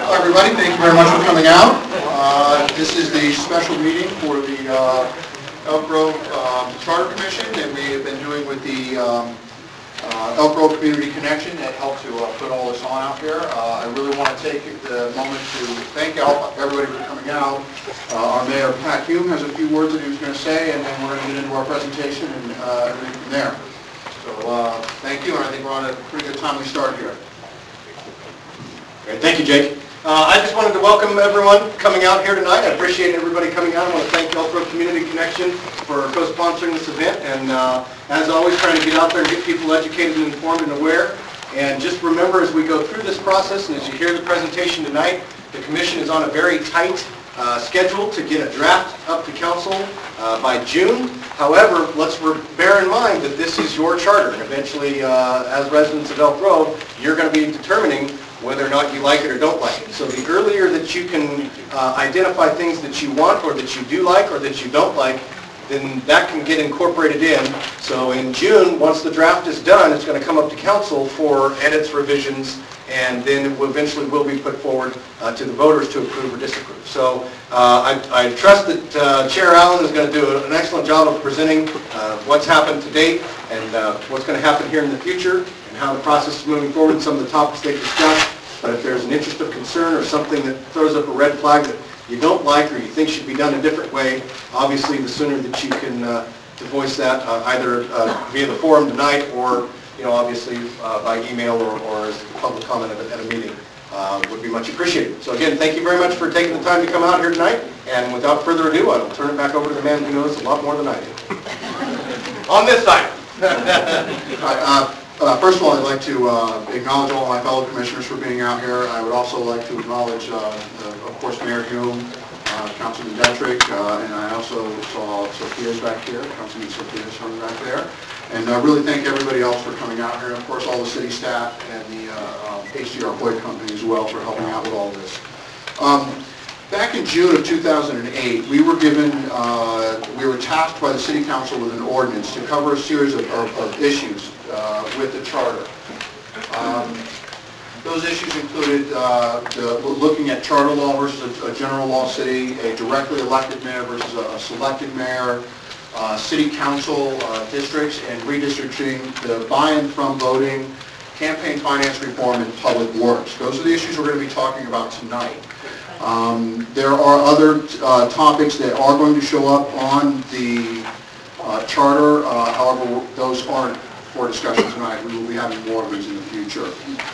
Hello everybody, thank you very much for coming out. This is the special meeting for the Elk Grove Charter Commission that we have been doing with the Elk Grove Community Connection that helped to put all this on out here. I really want to take the moment to thank everybody for coming out. Our Mayor, Pat Hume, has a few words that he was going to say, and then we're going to get into our presentation and everything from there. So thank you, and I think we're on a pretty good timely start here. Great. Thank you, Jake. I just wanted to welcome everyone coming out here tonight. I appreciate everybody coming out. I want to thank Elk Grove Community Connection for co-sponsoring this event, and as always, trying to get out there and get people educated and informed and aware. And just remember, as we go through this process, and as you hear the presentation tonight, the Commission is on a very tight schedule to get a draft up to Council by June. However, let's bear in mind that this is your charter, and eventually, as residents of Elk Grove, you're going to be determining whether or not you like it or don't like it. So the earlier that you can identify things that you want or that you do like or that you don't like, then that can get incorporated in. So in June, once the draft is done, it's going to come up to Council for edits, revisions, and then it will eventually will be put forward to the voters to approve or disapprove. So I trust that Chair Allen is going to do an excellent job of presenting what's happened to date and what's going to happen here in the future, and how the process is moving forward and some of the topics they discussed. But if there's an interest of concern or something that throws up a red flag that you don't like or you think should be done a different way, obviously the sooner that you can to voice that either via the forum tonight or obviously by email or as public comment at a meeting would be much appreciated. So again, thank you very much for taking the time to come out here tonight. And without further ado, I will turn it back over to the man who knows a lot more than I do. On this side. First of all, I'd like to acknowledge all my fellow commissioners for being out here. I would also like to acknowledge, of course, Mayor Hume, Councilman Detrick, and I also saw Sophia's back here, Councilman Sophia's back there. And I really thank everybody else for coming out here, and of course all the city staff and the HDR Hoyt Company as well for helping out with all this. Back in June of 2008, we were tasked by the City Council with an ordinance to cover a series of issues with the charter. Those issues included looking at charter law versus a general law city, a directly elected mayor versus a selected mayor, city council districts, and redistricting, the buy-in from voting, campaign finance reform, and public works. Those are the issues we're going to be talking about tonight. There are other topics that are going to show up on the charter. However, those aren't for discussion tonight. We will be having more of these in the future.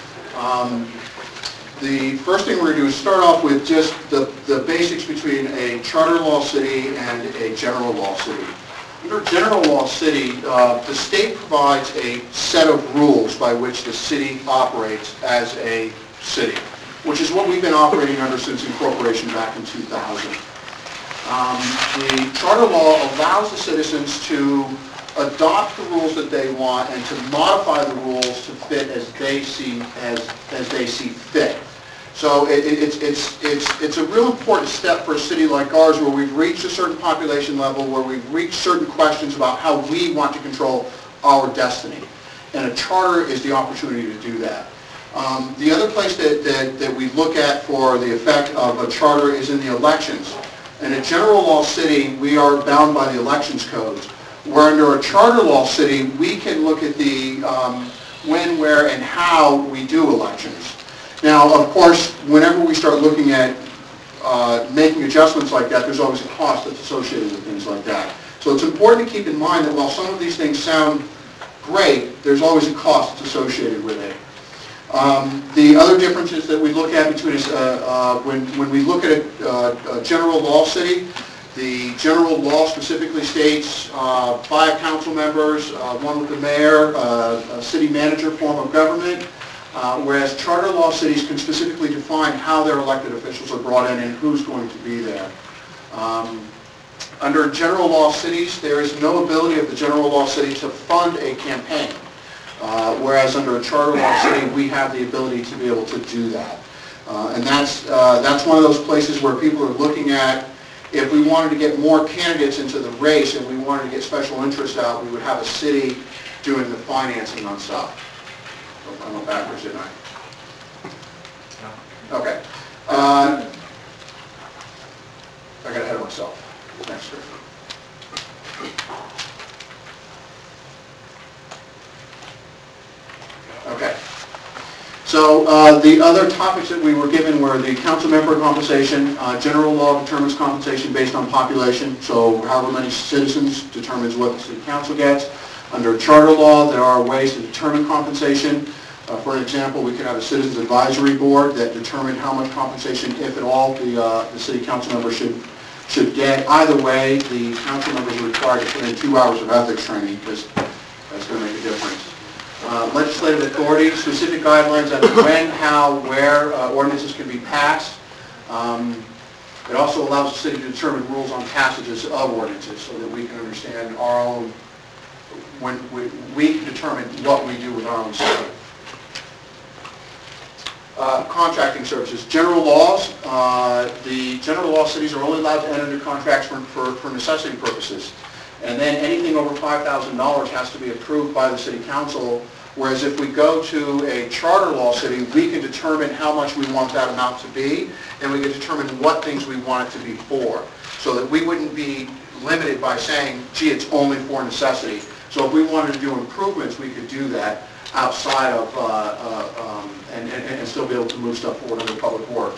The first thing we're going to do is start off with just the basics between a charter law city and a general law city. Under general law city, the state provides a set of rules by which the city operates as a city, which is what we've been operating under since incorporation back in 2000. The charter law allows the citizens to adopt the rules that they want and to modify the rules to fit as they see fit. So it's a real important step for a city like ours, where we've reached a certain population level, where we've reached certain questions about how we want to control our destiny. And a charter is the opportunity to do that. The other place that we look at for the effect of a charter is in the elections. In a general law city, we are bound by the elections codes. Where under a charter law city, we can look at the when, where, and how we do elections. Now, of course, whenever we start looking at making adjustments like that, there's always a cost that's associated with things like that. So it's important to keep in mind that while some of these things sound great, there's always a cost that's associated with it. The other differences that we look at between is when we look at a general law city, the general law specifically states 5 council members, 1 with the mayor, a city manager form of government, whereas charter law cities can specifically define how their elected officials are brought in and who's going to be there. Under general law cities, there is no ability of the general law city to fund a campaign, whereas under a charter law city, we have the ability to be able to do that. And that's one of those places where people are looking at, if we wanted to get more candidates into the race and we wanted to get special interest out, we would have a city doing the financing on stuff. I went backwards, didn't I? Okay. I got ahead of myself. Next script. Okay. So the other topics that we were given were the council member compensation. General law determines compensation based on population. So however many citizens determines what the city council gets. Under charter law, there are ways to determine compensation. For an example, we could have a citizens advisory board that determine how much compensation, if at all, the city council member should get. Either way, the council members are required to put in 2 hours of ethics training because that's going to make a difference. Legislative authority, specific guidelines on when, how, where ordinances can be passed. It also allows the city to determine rules on passages of ordinances so that we can understand our own, when we can determine what we do with our own city. Contracting services. General laws. The general law cities are only allowed to enter into contracts for necessity purposes. And then anything over $5,000 has to be approved by the city council, whereas if we go to a charter law city, we can determine how much we want that amount to be, and we can determine what things we want it to be for, so that we wouldn't be limited by saying, gee, it's only for necessity. So if we wanted to do improvements, we could do that outside of, and still be able to move stuff forward under public works.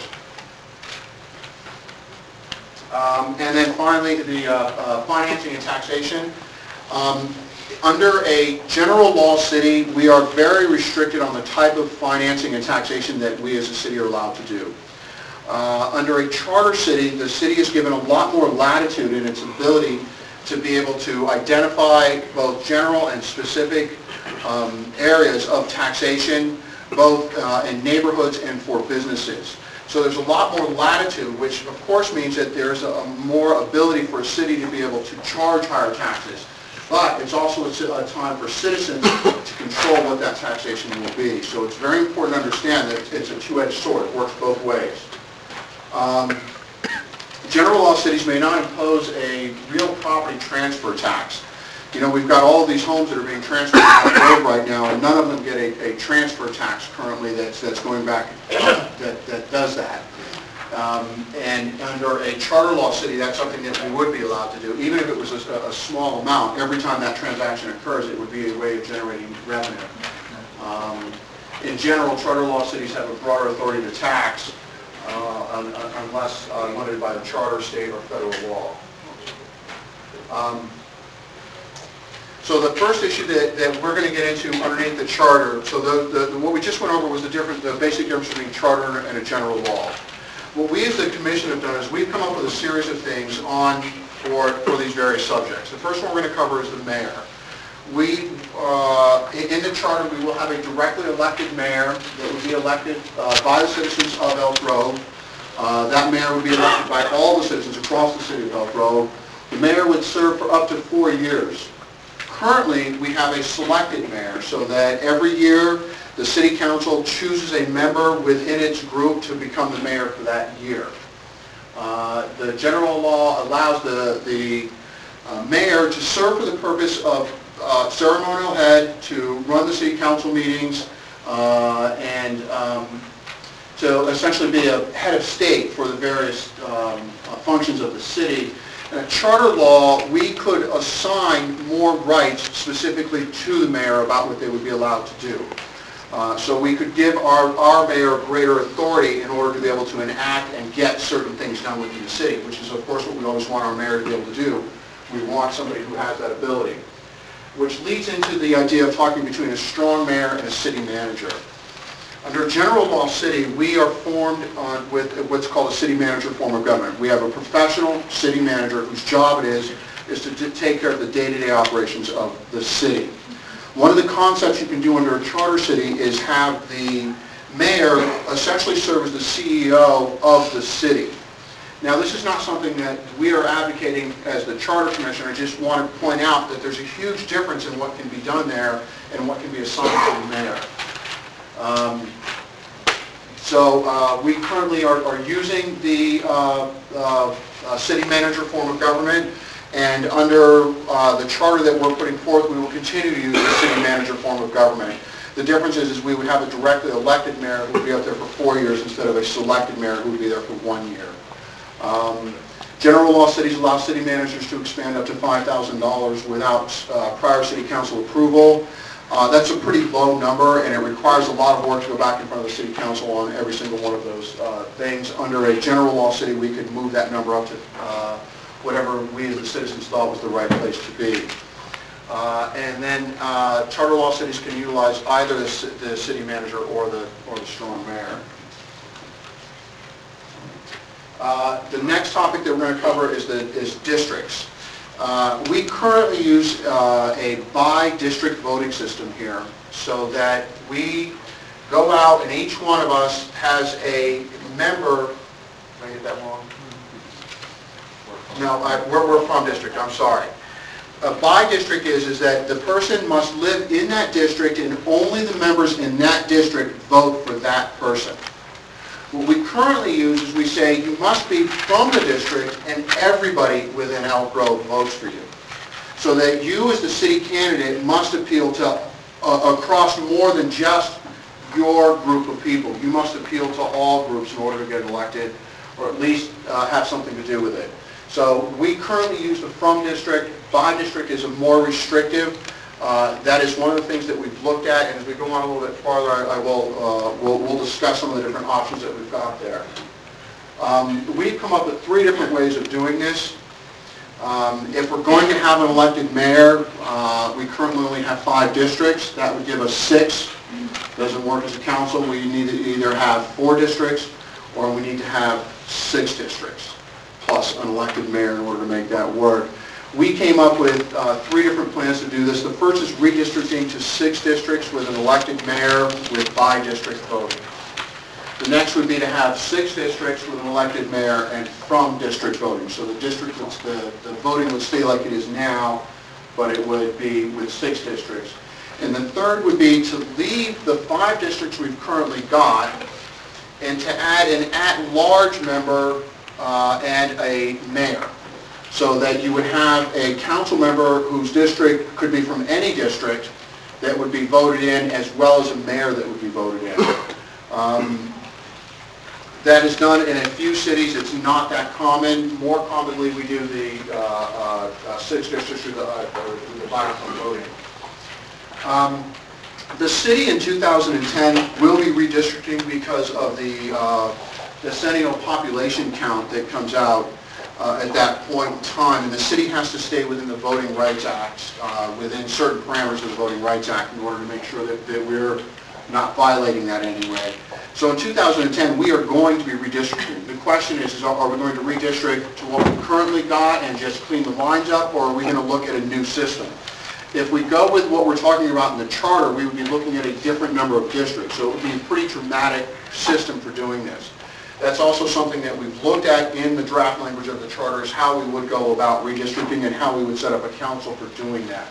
And then finally, the financing and taxation. Under a general law city, we are very restricted on the type of financing and taxation that we as a city are allowed to do. Under a charter city, the city is given a lot more latitude in its ability to be able to identify both general and specific areas of taxation, both in neighborhoods and for businesses. So there's a lot more latitude, which of course means that there's a more ability for a city to be able to charge higher taxes. But it's also a time for citizens to control what that taxation will be. So it's very important to understand that it's a two-edged sword. It works both ways. General law cities may not impose a real property transfer tax. You know, we've got all of these homes that are being transferred on the road right now, and none of them get a transfer tax currently that's going back that does that. And under a charter law city, that's something that we would be allowed to do. Even if it was a small amount, every time that transaction occurs, it would be a way of generating revenue. In general, charter law cities have a broader authority to tax unless limited by the charter, state, or federal law. So the first issue that we're going to get into underneath the charter, so what we just went over was the basic difference between charter and a general law. What we as the commission have done is we've come up with a series of things for these various subjects. The first one we're going to cover is the mayor. In the charter, we will have a directly elected mayor that would be elected by the citizens of Elk Grove. That mayor would be elected by all the citizens across the city of Elk Grove. The mayor would serve for up to 4 years. Currently, we have a selected mayor, so that every year the city council chooses a member within its group to become the mayor for that year. The general law allows the mayor to serve for the purpose of ceremonial head, to run the city council meetings, and to essentially be a head of state for the various functions of the city. In a charter law, we could assign more rights specifically to the mayor about what they would be allowed to do. So we could give our mayor greater authority in order to be able to enact and get certain things done within the city, which is of course what we always want our mayor to be able to do. We want somebody who has that ability. Which leads into the idea of talking between a strong mayor and a city manager. Under general law city, we are formed with what's called a city manager form of government. We have a professional city manager whose job it is to take care of the day-to-day operations of the city. One of the concepts you can do under a charter city is have the mayor essentially serve as the CEO of the city. Now, this is not something that we are advocating as the charter commission. I just want to point out that there's a huge difference in what can be done there and what can be assigned to the mayor. So we currently are using the city manager form of government, and under the charter that we're putting forth, we will continue to use the city manager form of government. The difference is we would have a directly elected mayor who would be up there for 4 years instead of a selected mayor who would be there for 1 year. General law cities allow city managers to expand up to $5,000 without prior city council approval. That's a pretty low number, and it requires a lot of work to go back in front of the city council on every single one of those things. Under a general law city, we could move that number up to whatever we as the citizens thought was the right place to be. And then charter law cities can utilize either the city manager or the strong mayor. The next topic that we're going to cover is districts. We currently use a by-district voting system here, so that we go out and each one of us has a member. Did I get that wrong? No, we're from district. I'm sorry. A by-district is that the person must live in that district, and only the members in that district vote for that person. What we currently use is we say you must be from the district and everybody within Elk Grove votes for you. So that you as the city candidate must appeal to across more than just your group of people. You must appeal to all groups in order to get elected, or at least have something to do with it. So we currently use the from district. By district is a more restrictive. That is one of the things that we've looked at, and as we go on a little bit farther, we'll discuss some of the different options that we've got there. We've come up with 3 different ways of doing this. If we're going to have an elected mayor, we currently only have 5 districts. That would give us 6. Doesn't work as a council. We need to either have 4 districts or we need to have 6 districts plus an elected mayor in order to make that work. We came up with 3 different plans to do this. The first is redistricting to 6 districts with an elected mayor with by-district voting. The next would be to have 6 districts with an elected mayor and from district voting. So the district, the voting would stay like it is now, but it would be with 6 districts. And the third would be to leave the 5 districts we've currently got and to add an at-large member and a mayor. So that you would have a council member whose district could be from any district that would be voted in, as well as a mayor that would be voted in. That is done in a few cities. It's not that common. More commonly, we do the 6 districts through the bicameral voting. The city in 2010 will be redistricting because of the decennial population count that comes out at that point in time, and the city has to stay within the Voting Rights Act, within certain parameters of the Voting Rights Act, in order to make sure that we're not violating that anyway. So in 2010, we are going to be redistricting. The question is are we going to redistrict to what we currently got and just clean the lines up, or are we going to look at a new system? If we go with what we're talking about in the charter, we would be looking at a different number of districts, so it would be a pretty dramatic system for doing this. That's also something that we've looked at in the draft language of the charter, is how we would go about redistricting and how we would set up a council for doing that.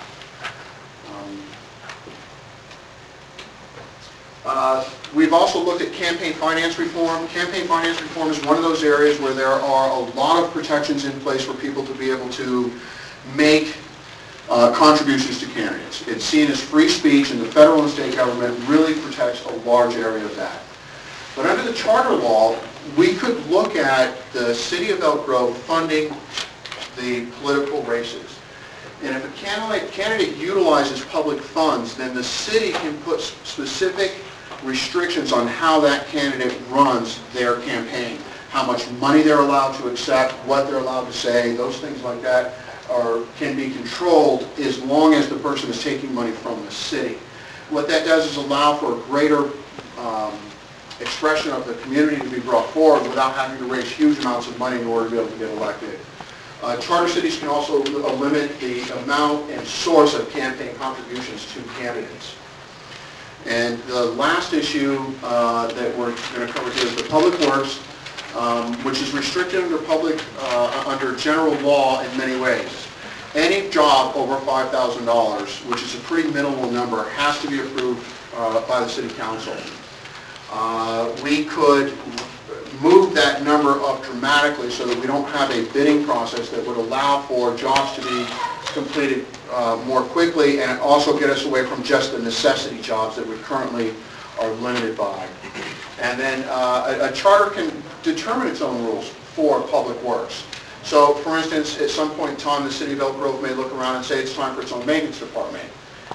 We've also looked at campaign finance reform. Campaign finance reform is one of those areas where there are a lot of protections in place for people to be able to make contributions to candidates. It's seen as free speech, and the federal and state government really protects a large area of that. But under the charter law, we could look at the city of Elk Grove funding the political races. And if a candidate utilizes public funds, then the city can put specific restrictions on how that candidate runs their campaign. How much money they're allowed to accept, what they're allowed to say, those things like that can be controlled as long as the person is taking money from the city. What that does is allow for a greater expression of the community to be brought forward without having to raise huge amounts of money in order to be able to get elected. Charter cities can also limit the amount and source of campaign contributions to candidates. And the last issue that we're going to cover here is the public works, which is restricted under general law in many ways. Any job over $5,000, which is a pretty minimal number, has to be approved by the city council. We could move that number up dramatically so that we don't have a bidding process that would allow for jobs to be completed more quickly and also get us away from just the necessity jobs that we currently are limited by. And then a charter can determine its own rules for public works. So, for instance, at some point in time, the city of Elk Grove may look around and say it's time for its own maintenance department.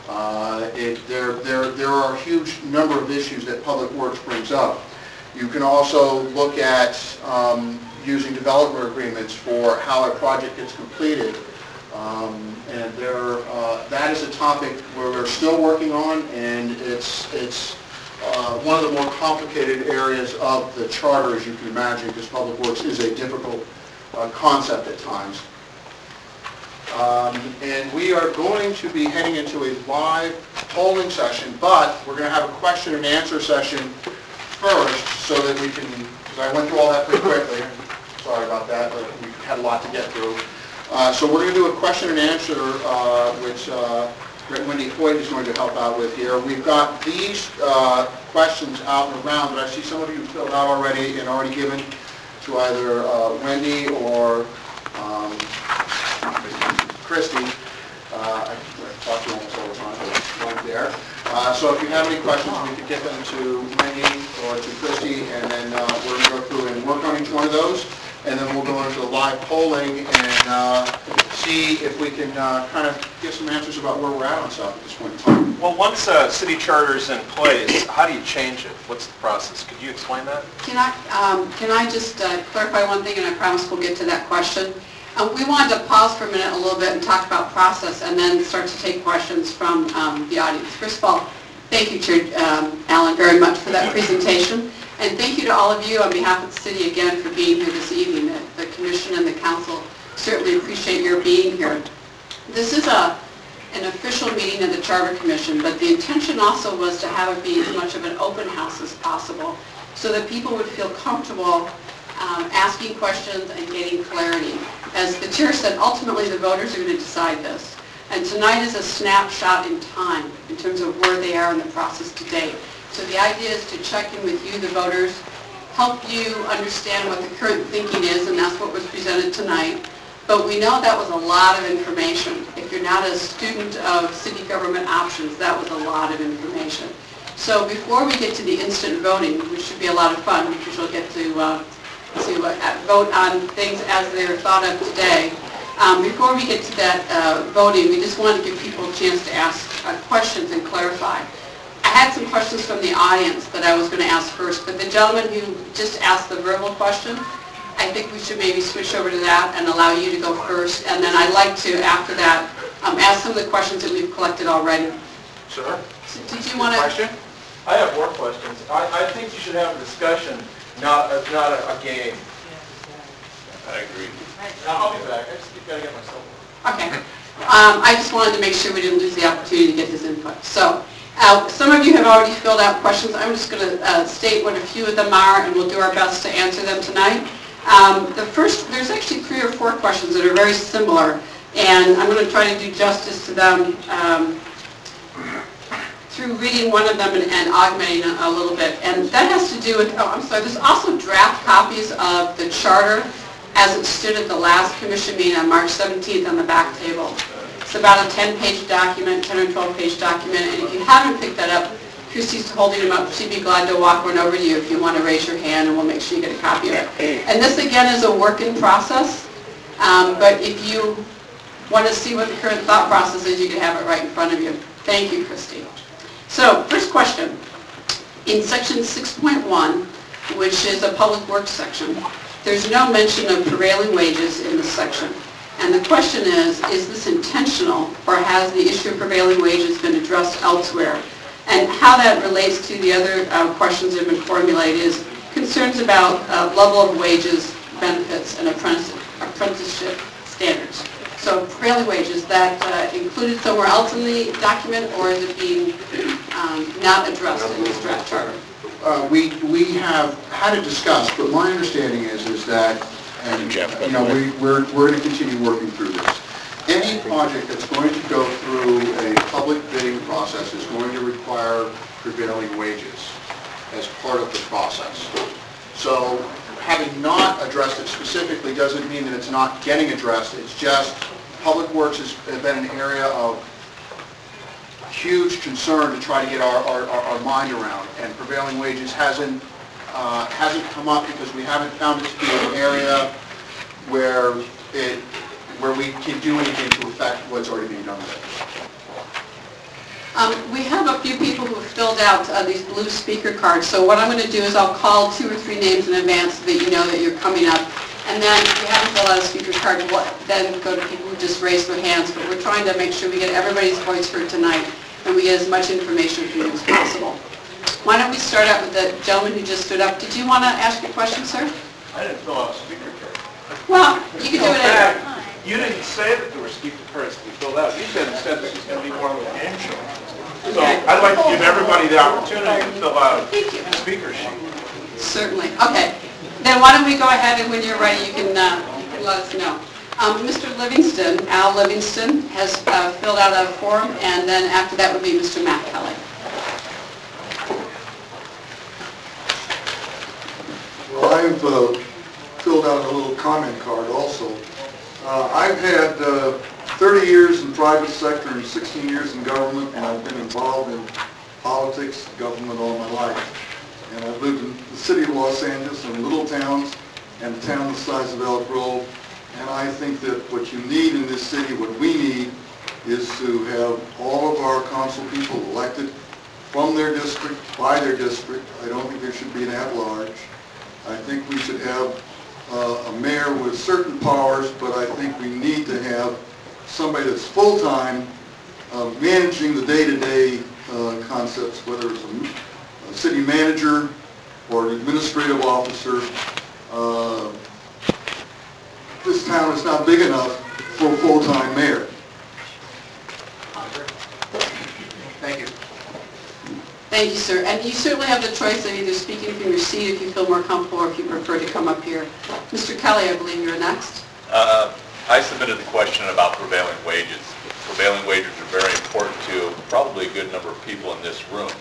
There are a huge number of issues that public works brings up. You can also look at using developer agreements for how a project gets completed. And that is a topic where we're still working on, and it's one of the more complicated areas of the charter, as you can imagine, because public works is a difficult concept at times. And we are going to be heading into a live polling session, but we're going to have a question and answer session first so that we can, because I went through all that pretty quickly. Sorry about that, but we had a lot to get through. So we're going to do a question and answer, which Wendy Hoyt is going to help out with here. We've got these questions out and around, but I see some of you filled out already and already given to either Wendy or Christy. I talk to you almost all the time, but right there. So if you have any questions, we could get them to Wendy or to Christy, and then we're going to go through and work on each one of those. And then we'll go into the live polling and see if we can kind of get some answers about where we're at on stuff at this point in time. Well, once city charter is in place, how do you change it? What's the process? Could you explain that? Can I just clarify one thing, and I promise we'll get to that question. We wanted to pause for a minute a little bit and talk about process and then start to take questions from the audience. First of all, thank you, Chair Allen, very much for that presentation. And thank you to all of you on behalf of the city again for being here this evening. The commission and the council certainly appreciate your being here. This is an official meeting of the Charter Commission, but the intention also was to have it be as much of an open house as possible so that people would feel comfortable asking questions and getting clarity. As the chair said, ultimately the voters are going to decide this. And tonight is a snapshot in time in terms of where they are in the process to date. So the idea is to check in with you, the voters, help you understand what the current thinking is, and that's what was presented tonight. But we know that was a lot of information. If you're not a student of city government options, that was a lot of information. So before we get to the instant voting, which should be a lot of fun because you'll get to vote on things as they're thought of today, before we get to that voting, we just want to give people a chance to ask questions and clarify. I had some questions from the audience that I was going to ask first, but the gentleman who just asked the verbal question, I think we should maybe switch over to that and allow you to go first, and then I'd like to, after that, ask some of the questions that we've collected already. Sure. So did you want to... Question? I have more questions. I think you should have a discussion, not a game. I agree. I'll be back. I just got to get myself. Okay. I just wanted to make sure we didn't lose the opportunity to get his input. So, some of you have already filled out questions. I'm just going to state what a few of them are, and we'll do our best to answer them tonight. The first, there's actually 3 or 4 questions that are very similar, and I'm going to try to do justice to them through reading one of them and augmenting a little bit. And that has to do with, there's also draft copies of the charter as it stood at the last commission meeting on March 17th on the back table. It's about a 10-page document, 10 or 12-page document, and if you haven't picked that up, Christy's holding them up. She'd be glad to walk one over to you if you want to raise your hand, and we'll make sure you get a copy of it. And this, again, is a work in process, but if you want to see what the current thought process is, you can have it right in front of you. Thank you, Christy. So, first question. In section 6.1, which is a public works section, there's no mention of prevailing wages in this section. And the question is this intentional, or has the issue of prevailing wages been addressed elsewhere? And how that relates to the other questions that have been formulated is concerns about level of wages, benefits, and apprenticeship standards. So prevailing wages, that included somewhere else in the document, or is it being not addressed in this draft charter? We have had it discussed, but my understanding is that, and we're going to continue working through this. Any project that's going to go through a public bidding process is going to require prevailing wages as part of the process. So having not addressed it specifically doesn't mean that it's not getting addressed. It's just Public Works has been an area of huge concern to try to get our mind around, and prevailing wages hasn't come up because we haven't found it to be an area where we can do anything to affect what's already being done there. We have a few people who have filled out these blue speaker cards, so what I'm going to do is I'll call 2 or 3 names in advance so that you know that you're coming up. And then if you haven't filled out a speaker card, we'll then go to people who just raise their hands. But we're trying to make sure we get everybody's voice heard tonight and we get as much information from you as possible. Why don't we start out with the gentleman who just stood up. Did you want to ask a question, sir? I didn't fill out a speaker card. Well, you can do In it fact, anyway. you didn't say that there were speaker cards to be filled out. You said instead this was going to be more of a game show. So Okay. I'd like to give everybody the opportunity to fill out Thank you. a speaker sheet. Certainly. Okay. Then why don't we go ahead and when you're ready, you can let us know. Mr. Livingston, Al Livingston, has filled out a form, and then after that would be Mr. Matt Kelly. Well, I've filled out a little comment card also. I've had 30 years in private sector and 16 years in government, and I've been involved in politics, government all my life. And I've lived in the city of Los Angeles and little towns and a town the size of Elk Grove. And I think that what you need in this city, what we need, is to have all of our council people elected from their district, by their district. I don't think there should be an at-large. I think we should have a mayor with certain powers, but I think we need to have somebody that's full-time managing the day-to-day concepts, whether it's a city manager or an administrative officer. This town is not big enough for a full-time mayor. Thank you. Thank you, sir. And you certainly have the choice of either speaking from your seat if you feel more comfortable or if you prefer to come up here. Mr. Kelly, I believe you're next. I submitted the question about prevailing wages. Prevailing wages are very important to probably a good number of people in this room.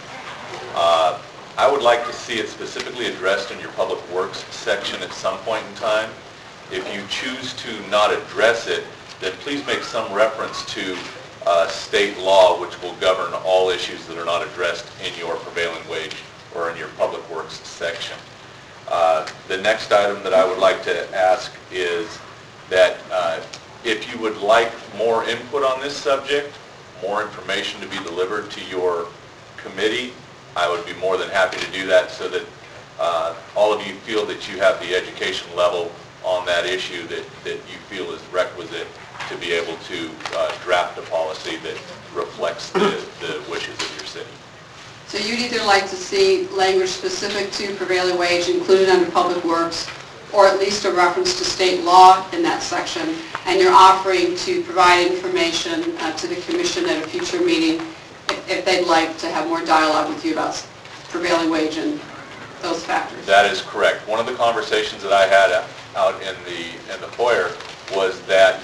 I would like to see it specifically addressed in your Public Works section at some point in time. If you choose to not address it, then please make some reference to state law which will govern all issues that are not addressed in your prevailing wage or in your Public Works section. The next item that I would like to ask is that if you would like more input on this subject, more information to be delivered to your committee, I would be more than happy to do that so that all of you feel that you have the education level on that issue that you feel is requisite to be able to draft a policy that reflects the wishes of your city. So you'd either like to see language specific to prevailing wage included under Public Works, or at least a reference to state law in that section, and you're offering to provide information to the commission at a future meeting if they'd like to have more dialogue with you about prevailing wage and those factors. That is correct. One of the conversations that I had out in the foyer was that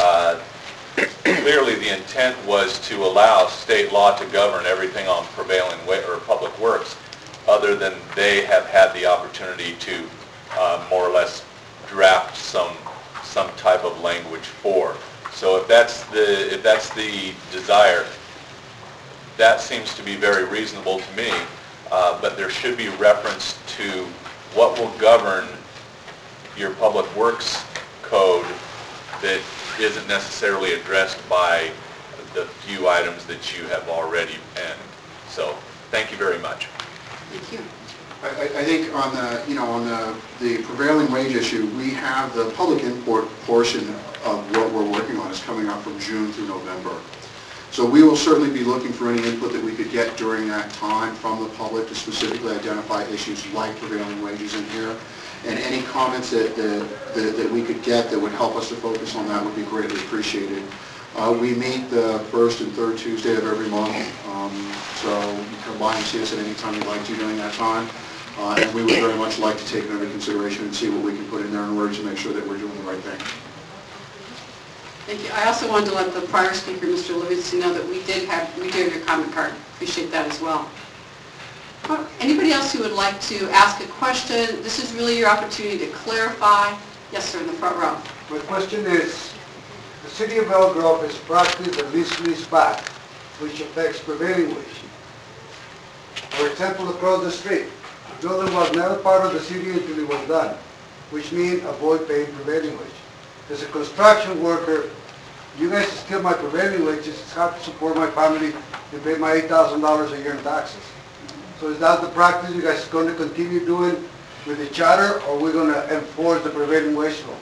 clearly the intent was to allow state law to govern everything on prevailing wage or Public Works, other than they have had the opportunity to more or less draft some type of language for. So if that's the desire, that seems to be very reasonable to me. But there should be reference to what will govern your Public Works code that isn't necessarily addressed by the few items that you have already penned. So, thank you very much. Thank you. I think on the prevailing wage issue, we have the public input portion of what we're working on is coming up from June through November. So we will certainly be looking for any input that we could get during that time from the public to specifically identify issues like prevailing wages in here. And any comments that we could get that would help us to focus on that would be greatly appreciated. We meet the first and third Tuesday of every month, so you can come by and see us at any time you'd like to during that time. And we would very much like to take it under consideration and see what we can put in there in order to make sure that we're doing the right thing. Thank you. I also wanted to let the prior speaker, Mr. Livingston, know that we do have your comment card. Appreciate that as well. Anybody else who would like to ask a question? This is really your opportunity to clarify. Yes, sir, in the front row. My question is, The city of Elk Grove has practiced the lease back, which affects prevailing wage. For example, across the street, the building was never part of the city until it was done, which means avoid paying prevailing wage. As a construction worker, you guys steal my prevailing wages, it's hard to support my family and pay my $8,000 a year in taxes. So is that the practice you guys going to continue doing with the charter, or we're going to enforce the prevailing wage law?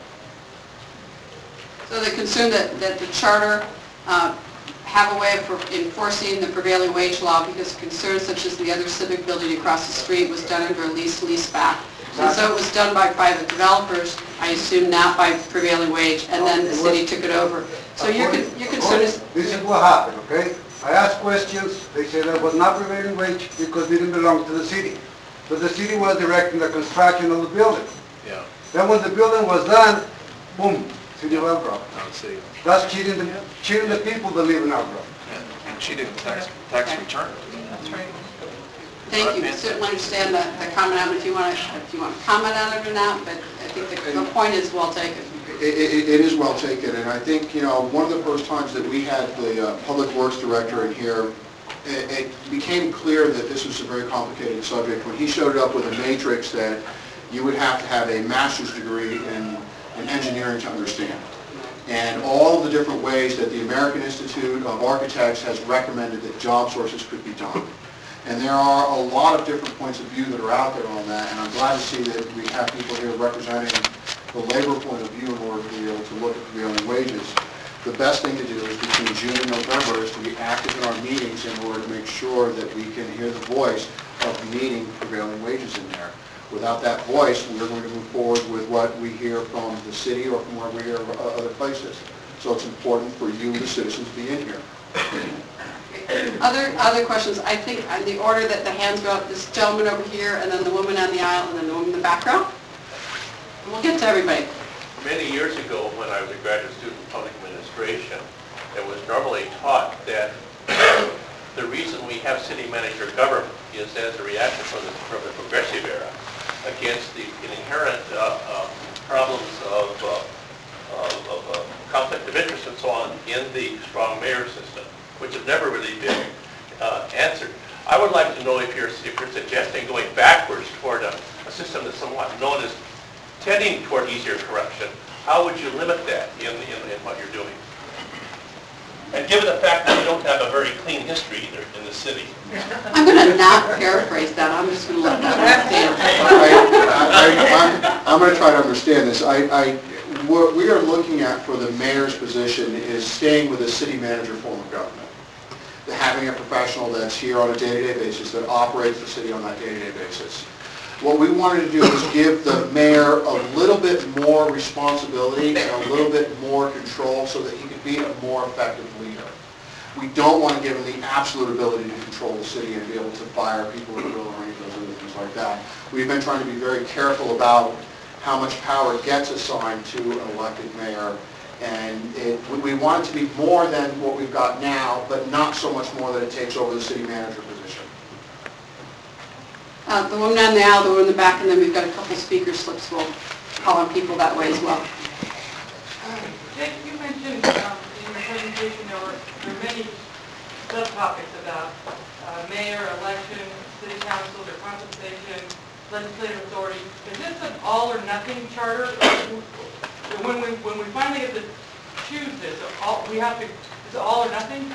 So the concern that the charter have a way of enforcing the prevailing wage law, because concerns such as the other civic building across the street was done under a lease back. And so it was done by private developers, I assume not by prevailing wage, and then the city took it over. So your concern is... This is what happened, okay? I asked questions, they said that was not prevailing wage because it didn't belong to the city. But the city was directing the construction of the building. Yeah, Then when the building was done, boom, City of Elk Grove. no, city. That's cheating the people that live in Elk Grove. And she didn't tax return. That's right. Thank you. I certainly understand the comment on it, if you want to comment on it or not, but I think the point is well taken. It is well taken, and I think, one of the first times that we had the Public Works Director in here, it became clear that this was a very complicated subject when he showed up with a matrix that you would have to have a master's degree in engineering to understand. And all the different ways that the American Institute of Architects has recommended that job sources could be done. And there are a lot of different points of view that are out there on that, and I'm glad to see that we have people here representing the labor point of view in order to be able to look at prevailing wages. The best thing to do is between June and November is to be active in our meetings in order to make sure that we can hear the voice of meeting prevailing wages in there. Without that voice, we're going to move forward with what we hear from the city or from where we hear other places. So it's important for you, the citizens, to be in here. Other questions? I think in the order that the hands go up, this gentleman over here, and then the woman on the aisle, and then the woman in the back row. And we'll get to everybody. Many years ago, when I was a graduate student in public administration, it was normally taught that the reason we have city manager government is as a reaction from the progressive era against the inherent problems of conflict of interest and so on in the strong mayor system, which have never really been answered. I would like to know if you're suggesting going backwards toward a system that's somewhat known as tending toward easier corruption. How would you limit that in what you're doing? And given the fact that you don't have a very clean history either in the city. I'm going to not paraphrase that. I'm just going to let that stand. I'm going to try to understand this. What we are looking at for the mayor's position is staying with a city manager form of government. Having a professional that's here on a day-to-day basis, that operates the city on that day-to-day basis. What we wanted to do is give the mayor a little bit more responsibility and a little bit more control so that he could be a more effective leader. We don't want to give him the absolute ability to control the city and be able to fire people at will or any of those other things like that. We've been trying to be very careful about how much power gets assigned to an elected mayor, and we want it to be more than what we've got now, but not so much more that it takes over the city manager position. The woman on the aisle, the woman in the back, and then we've got a couple speaker slips. We'll call on people that way as well. Dick, you mentioned in your presentation there were many subtopics about mayor, election, city council, their compensation, legislative authority. Is this an all or nothing charter? When we finally get to choose this, we have to, is it all or nothing?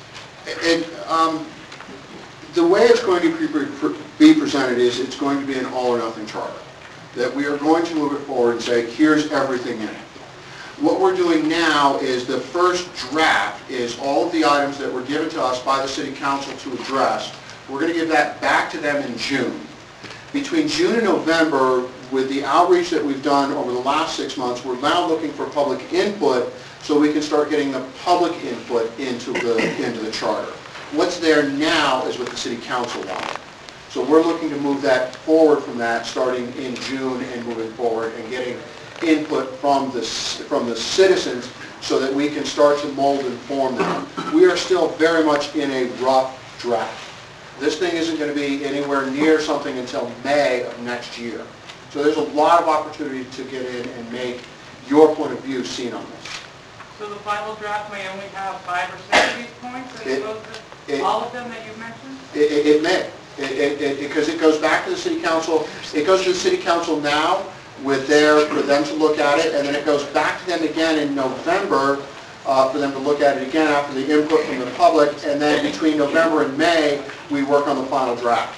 The way it's going to be presented is it's going to be an all or nothing charter. That we are going to move it forward and say, here's everything in it. What we're doing now is the first draft is all of the items that were given to us by the city council to address. We're going to give that back to them in June. Between June and November, with the outreach that we've done over the last 6 months, we're now looking for public input so we can start getting the public input into the charter. What's there now is what the city council wanted. So we're looking to move that forward from that, starting in June and moving forward and getting input from the citizens so that we can start to mold and form them. We are still very much in a rough draft. This thing isn't going to be anywhere near something until May of next year. So there's a lot of opportunity to get in and make your point of view seen on this. So the final draft may only have 5 or 6 of these points as opposed to all of them that you've mentioned? It may, because it goes back to the city council, it goes to the city council now for them to look at it, and then it goes back to them again in November for them to look at it again after the input from the public, and then between November and May, we work on the final draft.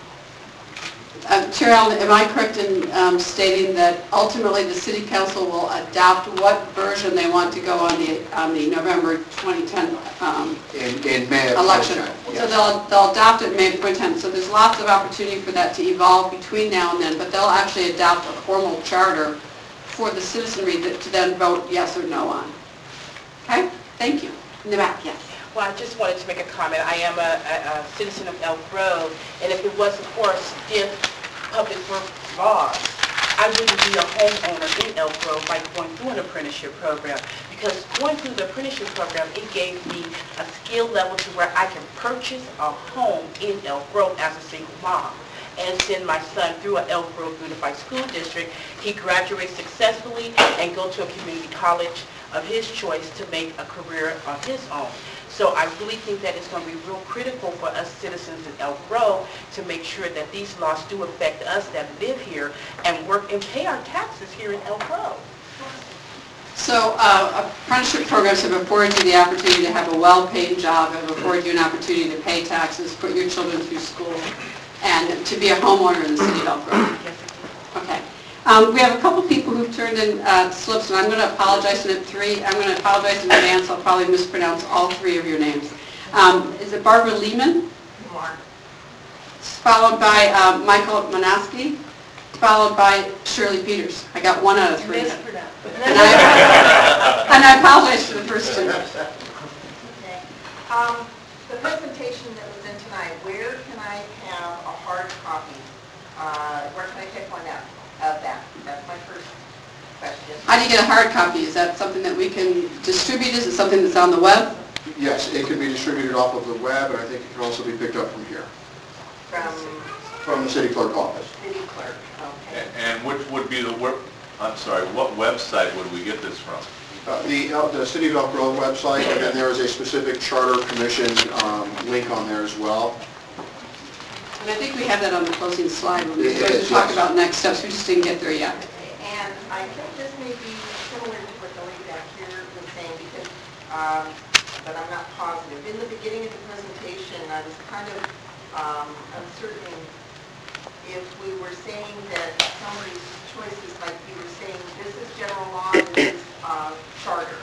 Chair Allen, am I correct in stating that ultimately the city council will adopt what version they want to go on the November 2010 In May of 2010. election? Yes. So they'll adopt it in May of 2010. So there's lots of opportunity for that to evolve between now and then, but they'll actually adopt a formal charter for the citizenry to then vote yes or no on. Okay? Thank you. In the back, yes. Well, I just wanted to make a comment. I am a citizen of Elk Grove, and if it wasn't for stiff public work laws, I wouldn't be a homeowner in Elk Grove by going through an apprenticeship program. Because going through the apprenticeship program, it gave me a skill level to where I can purchase a home in Elk Grove as a single mom and send my son through an Elk Grove Unified School District. He graduates successfully and go to a community college of his choice to make a career of his own. So I really think that it's going to be real critical for us citizens in Elk Grove to make sure that these laws do affect us that live here and work and pay our taxes here in Elk Grove. So apprenticeship programs have afforded you the opportunity to have a well-paid job, have afforded you an opportunity to pay taxes, put your children through school, and to be a homeowner in the city of Elk Grove. Okay. We have a couple people who've turned in slips, and I'm going to apologize in I'm going to apologize in advance. I'll probably mispronounce all 3 of your names. Is it Barbara Lehman? Mark. Followed by Michael Manaski, followed by Shirley Peters. I got 1 out of 3. And I apologize for the first 2. Okay. The presentation that was in tonight, where can I have a hard copy? Where can I take one out of that? That's my first question. How do you get a hard copy? Is that something that we can distribute? Is it something that's on the web? Yes, it can be distributed off of the web, and I think it can also be picked up from here. From the city clerk office. City clerk, okay. And which would be what website would we get this from? The City of Elk Grove website, and then there is a specific charter commission link on there as well. And I think we have that on the closing slide when we It started is, to talk yes. about next steps. We just didn't get there yet. And I think this may be similar to what the lady back here was saying, because, but I'm not positive. In the beginning of the presentation, I was kind of uncertain if we were saying that some of these choices, like you were saying, this is general law, this is charter.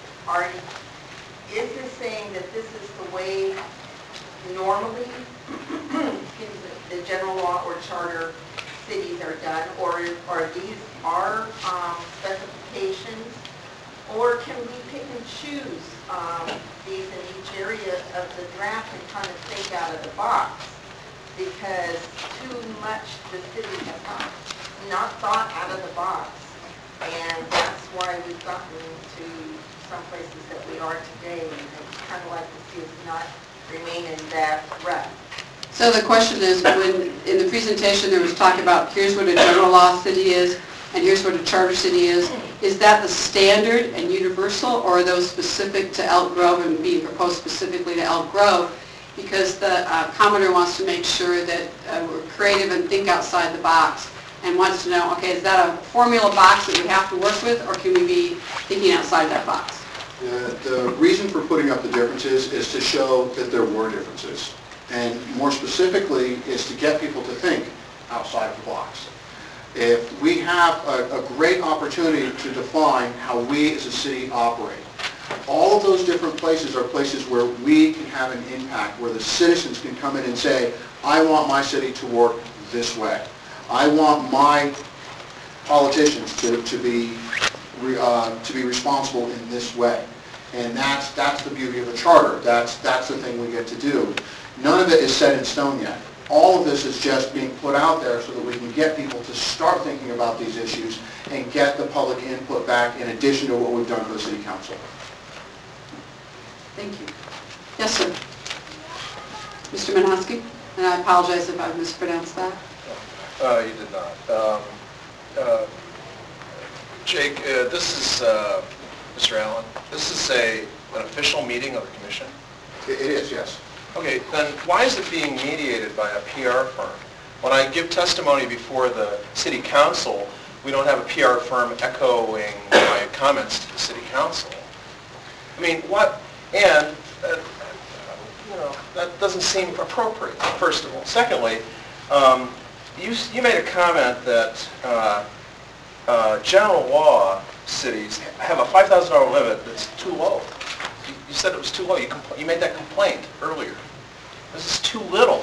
Is this saying that this is the way normally the general law or charter cities are done, or these are specifications, or can we pick and choose these in each area of the draft and kind of think out of the box? Because too much the city has not thought out of the box, and that's why we've gotten to some places that we are today, and I'd kind of like to see us not remain in that rut. So the question is, when in the presentation there was talk about here's what a general law city is and here's what a charter city is that the standard and universal, or are those specific to Elk Grove and being proposed specifically to Elk Grove? Because the commenter wants to make sure that we're creative and think outside the box, and wants to know, okay, is that a formula box that we have to work with, or can we be thinking outside that box? The reason for putting up the differences is to show that there were differences. And more specifically, is to get people to think outside of the box. If we have a great opportunity to define how we as a city operate, all of those different places are places where we can have an impact, where the citizens can come in and say, I want my city to work this way. I want my politicians to be responsible in this way. And that's the beauty of a charter. That's the thing we get to do. None of it is set in stone yet. All of this is just being put out there so that we can get people to start thinking about these issues and get the public input back in addition to what we've done for the City Council. Thank you. Yes, sir. Mr. Manaski, and I apologize if I mispronounced that. You did not. Jake, this is Mr. Allen, this is an official meeting of the commission? It is, yes. Okay, then why is it being mediated by a PR firm? When I give testimony before the city council, we don't have a PR firm echoing my comments to the city council. I mean, what, and, that doesn't seem appropriate, first of all. Secondly, you made a comment that general law cities have a $5,000 limit that's too low. You said it was too low. You made that complaint earlier. This is too little.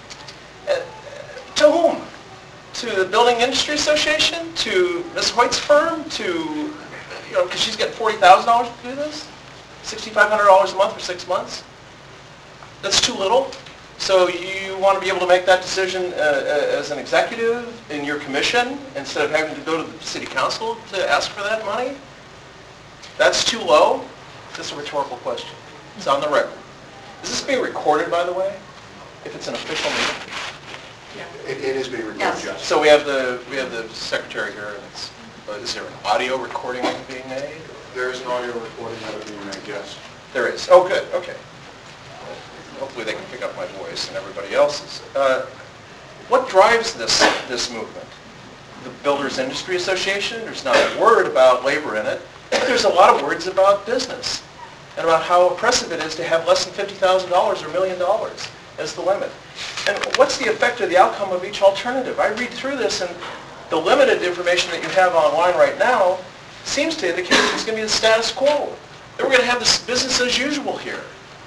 To whom? To the Building Industry Association? To Ms. Hoyt's firm? To, because she's getting $40,000 to do this? $6,500 a month for 6 months? That's too little? So you want to be able to make that decision as an executive in your commission instead of having to go to the city council to ask for that money? That's too low? This is a rhetorical question. It's on the record. Is this being recorded, by the way, if it's an official meeting? It is being recorded, Yes. yes. So we have the secretary here, and is there an audio recording being made? There is an audio recording that is being made, yes. There is. Oh, good. Okay. Hopefully they can pick up my voice and everybody else's. What drives this movement? The Builders Industry Association? There's not a word about labor in it. There's a lot of words about business and about how oppressive it is to have less than $50,000 or $1 million as the limit. And what's the effect or the outcome of each alternative? I read through this, and the limited information that you have online right now seems to indicate that it's going to be the status quo. That we're going to have this business as usual here.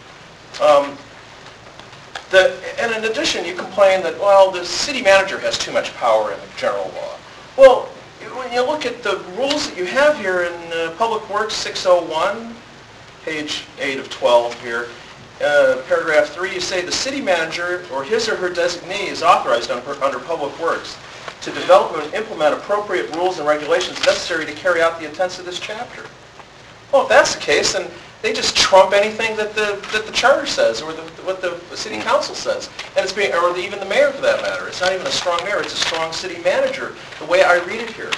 And in addition, you complain that, well, the city manager has too much power in the general law. Well, when you look at the rules that you have here in Public Works 601, page 8 of 12 here, paragraph 3, you say the city manager or his or her designee is authorized under Public Works to develop and implement appropriate rules and regulations necessary to carry out the intents of this chapter. Well, if that's the case, then they just trump anything that the charter says or what the city council says, and it's being, or even the mayor for that matter. It's not even a strong mayor; it's a strong city manager. The way I read it here,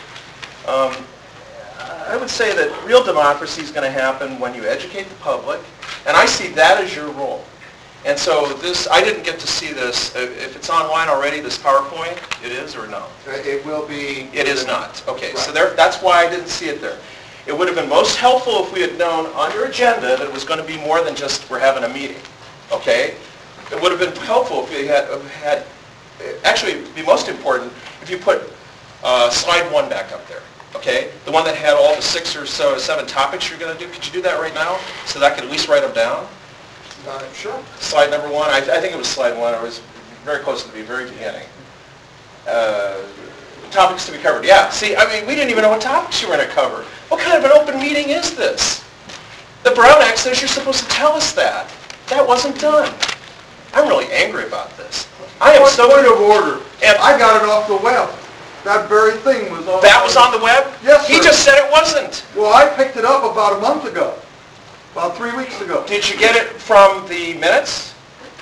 I would say that real democracy is going to happen when you educate the public, and I see that as your role. And so this, I didn't get to see this. If it's online already, this PowerPoint, it is or no? It will be... It is not. Okay, right. so that's why I didn't see it there. It would have been most helpful if we had known on your agenda that it was going to be more than just we're having a meeting, okay? It would have been helpful if we had actually, it would be most important if you put slide 1 back up there, okay? The one that had all the 6 or so 7 topics you're going to do. Could you do that right now so that I could at least write them down? Sure. Slide number 1. I think it was slide 1. I was very close to the very beginning. Topics to be covered. Yeah, see, I mean, we didn't even know what topics you were going to cover. What kind of an open meeting is this? The Brown Act says you're supposed to tell us that. That wasn't done. I'm really angry about this. I am so... Point of order. I got it off the web. That very thing was on... That was on the web? Yes, sir. He just said it wasn't. Well, I picked it up about a month ago. About 3 weeks ago. Did you get it from the minutes?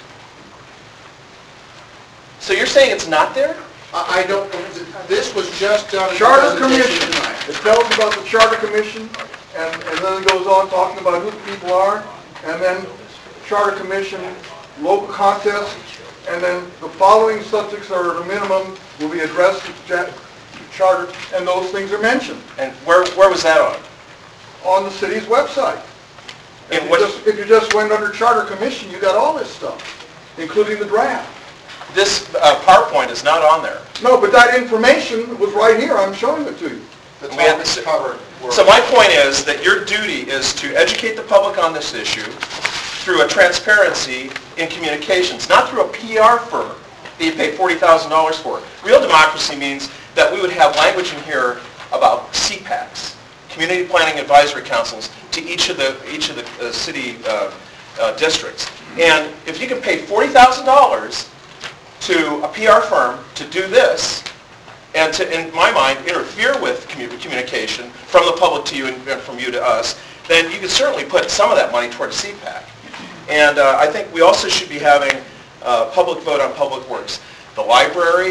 So you're saying it's not there? I don't... This was just done... Charter Commission. It tells you about the Charter Commission, and then it goes on talking about who the people are, and then Charter Commission, local contest, and then the following subjects are at a minimum will be addressed to Charter, and those things are mentioned. And where was that on? On the city's website. If you just went under Charter Commission, you got all this stuff, including the draft. This PowerPoint is not on there. No, but that information was right here. I'm showing it to you. The topics covered were... So my point is that your duty is to educate the public on this issue through a transparency in communications, not through a PR firm that you pay $40,000 for. Real democracy means that we would have language in here about CPACs, Community Planning Advisory Councils, to each of the city districts. And if you can pay $40,000 to a PR firm to do this, and to, in my mind, interfere with communication from the public to you and from you to us, then you can certainly put some of that money toward a CPAC. And I think we also should be having a public vote on public works. The library,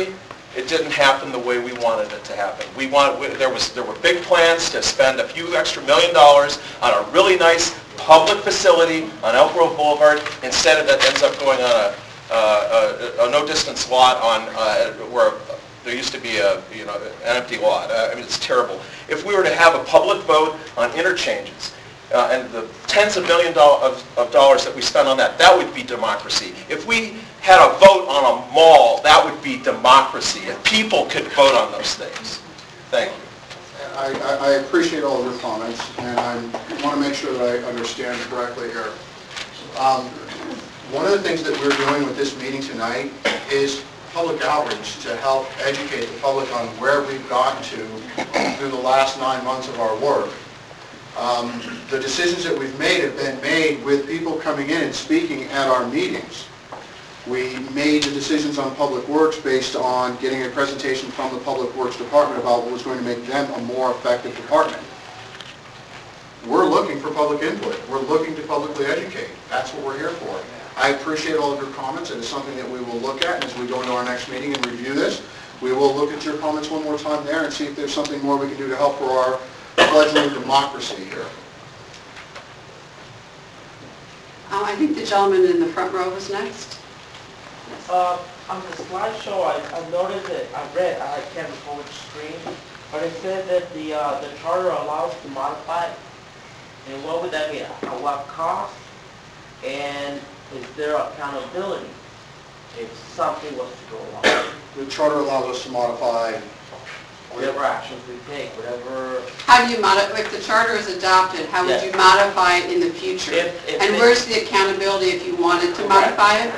It didn't happen the way we wanted it to happen. There were big plans to spend a few extra $1 million on a really nice public facility on Elk Grove Boulevard. Instead, that ends up going on a no-distance lot on where there used to be an empty lot. I mean, it's terrible. If we were to have a public vote on interchanges, and the tens of millions of dollars that we spend on that, that would be democracy. If we had a vote on a mall, that would be democracy. If people could vote on those things. Thank you. I appreciate all of your comments, and I want to make sure that I understand correctly here. One of the things that we're doing with this meeting tonight is public outreach to help educate the public on where we've gotten to through the last 9 months of our work. The decisions that we've made have been made with people coming in and speaking at our meetings. We made the decisions on Public Works based on getting a presentation from the Public Works Department about what was going to make them a more effective department. We're looking for public input. We're looking to publicly educate. That's what we're here for. I appreciate all of your comments, and it's something that we will look at, and as we go into our next meeting and review this, we will look at your comments one more time there and see if there's something more we can do to help for our fledgling democracy here. I think the gentleman in the front row was next. On the slideshow, I noticed that I can't recall which screen, but it said that the charter allows to modify it. And what would that be? At what cost? And is there accountability if something was to go wrong? The charter allows us to modify Whatever actions we take, whatever... How do you modify, if the charter is adopted, how would you modify it in the future? And where's the accountability if you wanted to modify it?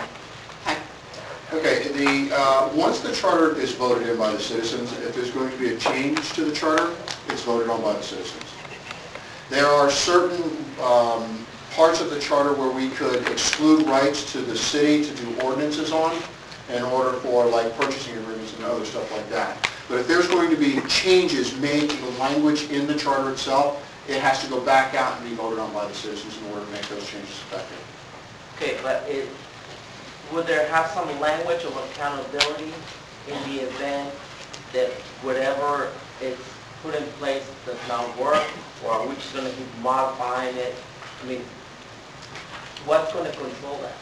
Okay, once the charter is voted in by the citizens, if there's going to be a change to the charter, it's voted on by the citizens. There are certain parts of the charter where we could exclude rights to the city to do ordinances on in order for like purchasing agreements and other stuff like that. But if there's going to be changes made to the language in the charter itself, it has to go back out and be voted on by the citizens in order to make those changes effective. Okay, but would there have some language of accountability in the event that whatever is put in place does not work, or are we just going to keep modifying it? I mean, what's going to control that?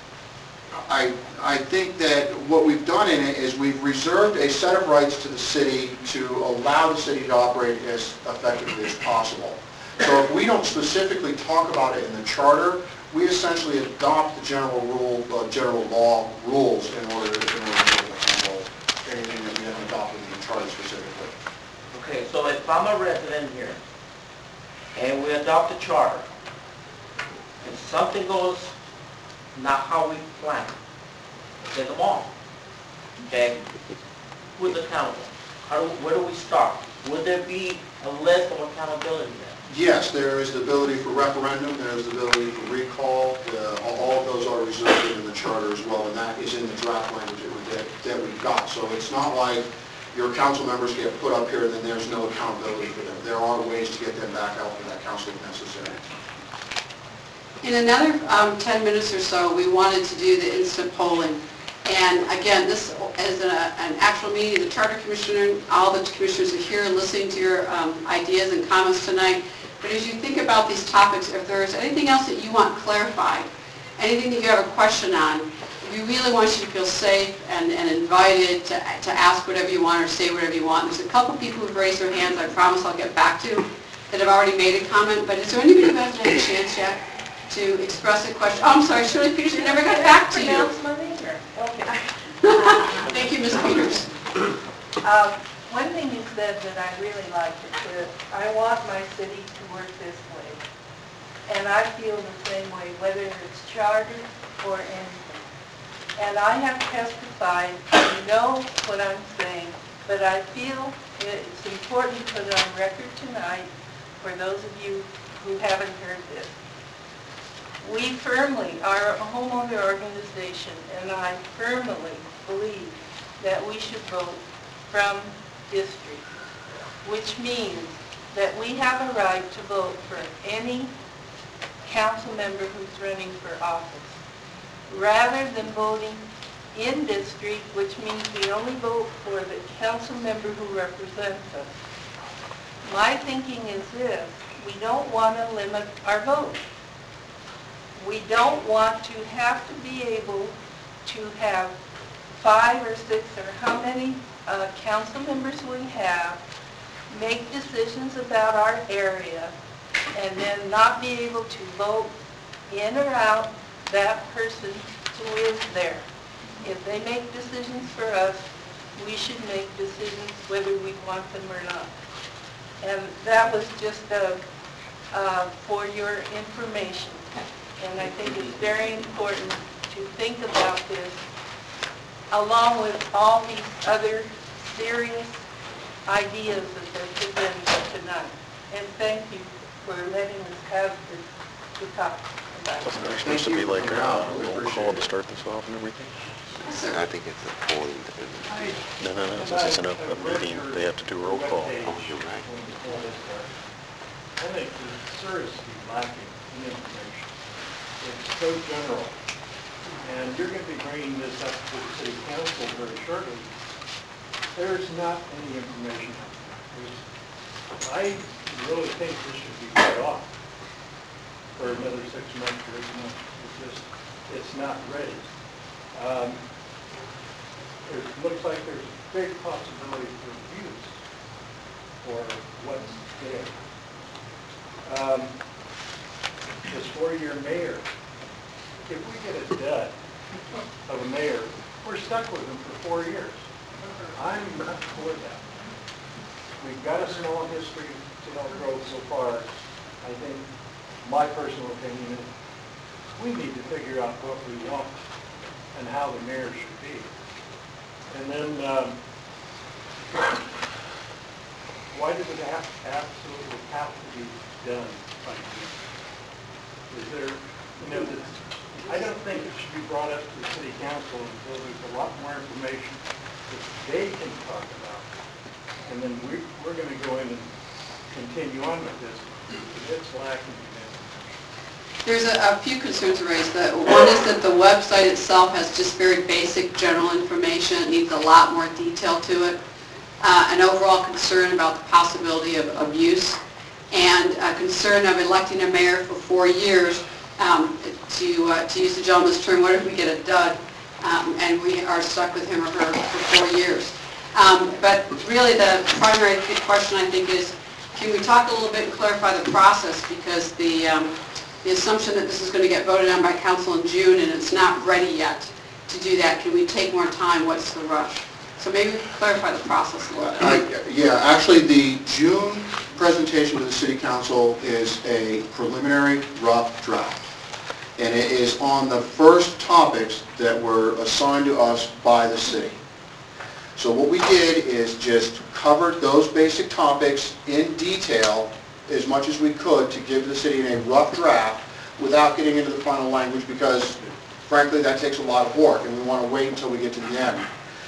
I think that what we've done in it is we've reserved a set of rights to the city to allow the city to operate as effectively as possible. So if we don't specifically talk about it in the charter, we essentially adopt the general law rules in order to handle anything that we haven't adopted in the charter specifically. Okay, so if I'm a resident here, and we adopt a charter, and something goes not how we plan, say the mall, okay, who's accountable? Where do we start? Would there be a list of accountability there? Yes, there is the ability for referendum, there is the ability for recall, all of those are reserved in the charter as well, and that is in the draft language that we've got. So it's not like your council members get put up here and then there's no accountability for them. There are ways to get them back out for that council if necessary. In another 10 minutes or so, we wanted to do the instant polling. And again, this is an actual meeting. The Charter Commissioner, all the commissioners are here listening to your ideas and comments tonight. But as you think about these topics, if there's anything else that you want clarified, anything that you have a question on, we really want you to feel safe and invited to ask whatever you want or say whatever you want. There's a couple people who've raised their hands, I promise I'll get back to, that have already made a comment. But is there anybody who hasn't had a chance yet to express a question? Oh, I'm sorry, Shirley Peters, we never got back to you. Okay. Thank you, Ms. Peters. One thing you said that I really liked is that I want my city to work this way. And I feel the same way, whether it's chartered or anything. And I have testified, you know what I'm saying, but I feel it's important to put it on record tonight for those of you who haven't heard this. We firmly are a homeowner organization, and I firmly believe that we should vote from district, which means that we have a right to vote for any council member who's running for office, rather than voting in district, which means we only vote for the council member who represents us. My thinking is this: we don't want to limit our vote. We don't want to have to be able to have 5 or 6 or how many council members we have make decisions about our area and then not be able to vote in or out that person who is there. If they make decisions for us, we should make decisions whether we want them or not. And that was just for your information. And I think it's very important to think about this along with all these other serious ideas that they're presenting tonight. And thank you for letting us have this to talk about. Wasn't there supposed to be like a roll call to start this off and everything? I think it's a point. No, since it's a meeting, they have to do a roll call. Oh, you're right. I think it's seriously lacking in information. It's so general. And you're going to be bringing this up to the city council very shortly. There's not any information out there. I really think this should be put off for another 6 months or 8 months. It's not ready. It looks like there's a big possibility for abuse for what's there. This 4-year mayor, if we get a dud of a mayor, we're stuck with him for 4 years. I'm not for that. We've got a small history to Elk Grove so far. I think my personal opinion is we need to figure out what we want and how the mayor should be. And then, why does it absolutely have to be done by June? Is there, I don't think it should be brought up to the city council until there's a lot more information that they can talk about. And then we're going to go in and continue on with this. It's lacking in information. There's a few concerns raised. One is that the website itself has just very basic general information. It needs a lot more detail to it. An overall concern about the possibility of abuse, and a concern of electing a mayor for 4 years. To use the gentleman's term, what if we get a dud and we are stuck with him or her for 4 years? But really the primary question, I think, is can we talk a little bit and clarify the process, because the assumption that this is going to get voted on by council in June and it's not ready yet to do that. Can we take more time? What's the rush? So maybe we can clarify the process a little bit. Yeah, actually the June presentation to the city council is a preliminary rough draft. And it is on the first topics that were assigned to us by the city. So what we did is just covered those basic topics in detail as much as we could to give the city in a rough draft without getting into the final language, because frankly that takes a lot of work and we want to wait until we get to the end.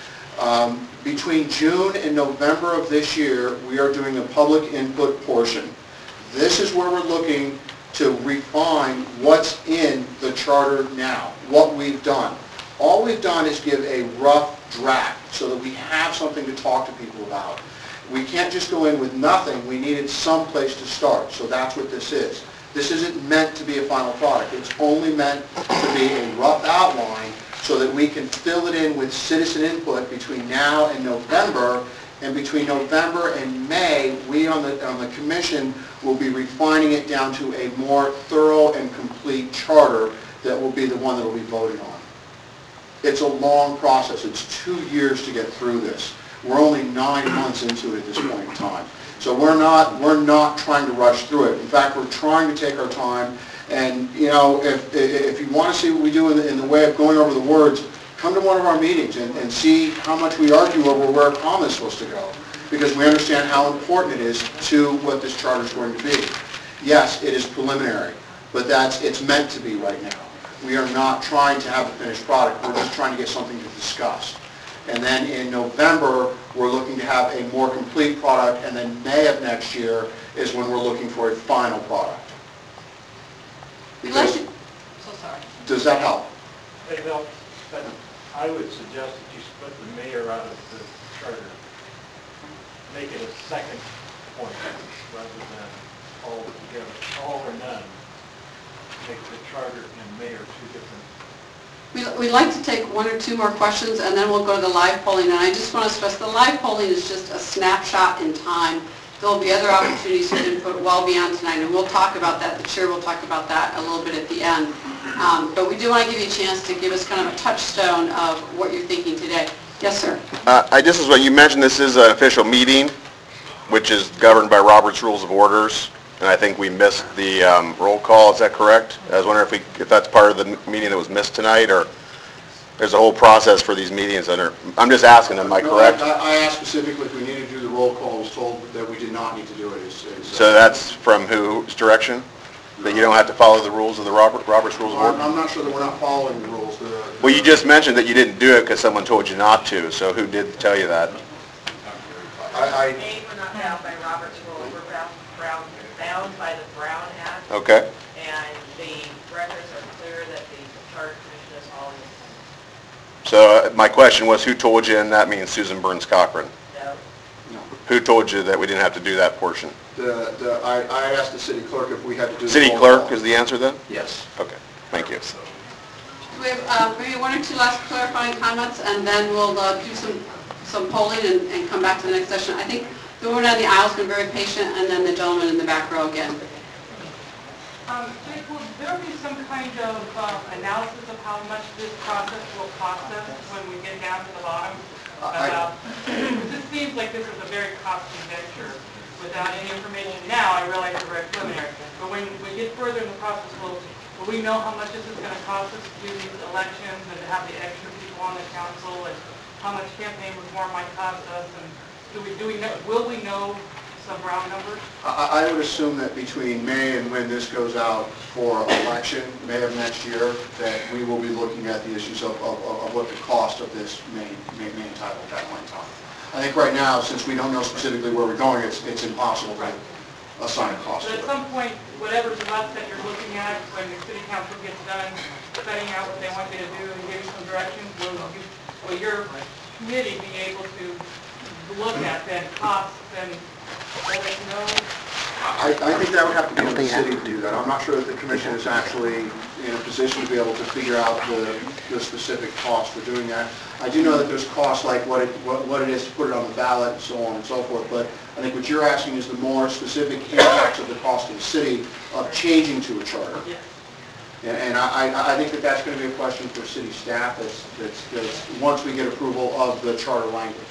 Between June and November of this year, we are doing a public input portion. This is where we're looking to refine what's in the charter now, what we've done. All we've done is give a rough draft so that we have something to talk to people about. We can't just go in with nothing. We needed some place to start, so that's what this is. This isn't meant to be a final product. It's only meant to be a rough outline so that we can fill it in with citizen input between now and November. And between November and May, we on the commission will be refining it down to a more thorough and complete charter that will be the one that will be voted on. It's a long process. It's 2 years to get through this. We're only 9 months into it at this point in time. So we're not trying to rush through it. In fact, we're trying to take our time. And if you want to see what we do in the way of going over the words, come to one of our meetings and see how much we argue over where a comma is supposed to go, because we understand how important it is to what this charter is going to be. Yes, it is preliminary, but it's meant to be right now. We are not trying to have a finished product. We're just trying to get something to discuss. And then in November, we're looking to have a more complete product, and then May of next year is when we're looking for a final product. Because, So sorry. does that help? It helps. I would suggest that you split the mayor out of the charter. Make it a second point rather than all together, all or none. Make the charter and mayor two different. We'd like to take one or two more questions, and then we'll go to the live polling. And I just want to stress, the live polling is just a snapshot in time. There will be other opportunities for input well beyond tonight, and we'll talk about that. The chair will talk about that a little bit at the end. But we do want to give you a chance to give us kind of a touchstone of what you're thinking today. Yes, sir. This is what you mentioned. This is an official meeting, which is governed by Robert's Rules of Orders, and I think we missed the roll call. Is that correct? I was wondering if that's part of the meeting that was missed tonight, or there's a whole process for these meetings. I'm just asking, am I correct? No, I asked specifically if we needed to do the roll call. I was told that we did not need to do it. So that's from whose direction? That you don't have to follow the rules of the Robert's Rules of Order? I'm not sure that we're not following the rules. Well, you just mentioned that you didn't do it because someone told you not to, so who did tell you that? We're not bound by Robert's rules, we're bound by the Brown Act. Okay. And the records are clear that the Charter Commission is always... So my question was, who told you, and that means Susan Burns Cochran? No. Who told you that we didn't have to do that portion? I asked the city clerk if we had to do the City roll clerk call. is the answer then? Yes. Okay, thank you. We have maybe one or two last clarifying comments, and then we'll do some polling and come back to the next session. I think the woman on the aisle has been very patient, and then the gentleman in the back row again. Jake, will there be some kind of analysis of how much this process will cost us when we get down to the bottom? This seems like this is a very costly venture. Without any information now, I realize it's very preliminary, but when we get further in the process, will we know how much this is going to cost us to do these elections and to have the extra people on the council, and how much campaign reform might cost us, and will we know some round numbers? I would assume that between May and when this goes out for election, May of next year, that we will be looking at the issues of what the cost of this may entitle at that point in time. I think right now, since we don't know specifically where we're going, it's impossible to assign a cost to But it. at some point, whatever's left that you're looking at, when the city council gets done setting out what they want you to do and give you some directions, will your committee be able to look at then costs and let us know? I think that would have to be up to the city to do that. I'm not sure that the commission is actually in a position to be able to figure out the specific cost for doing that. I do know that there's costs like what it is to put it on the ballot and so on and so forth, but I think what you're asking is the more specific impacts of the cost of the city of changing to a charter. Yes. And I think that that's going to be a question for city staff that's once we get approval of the charter language.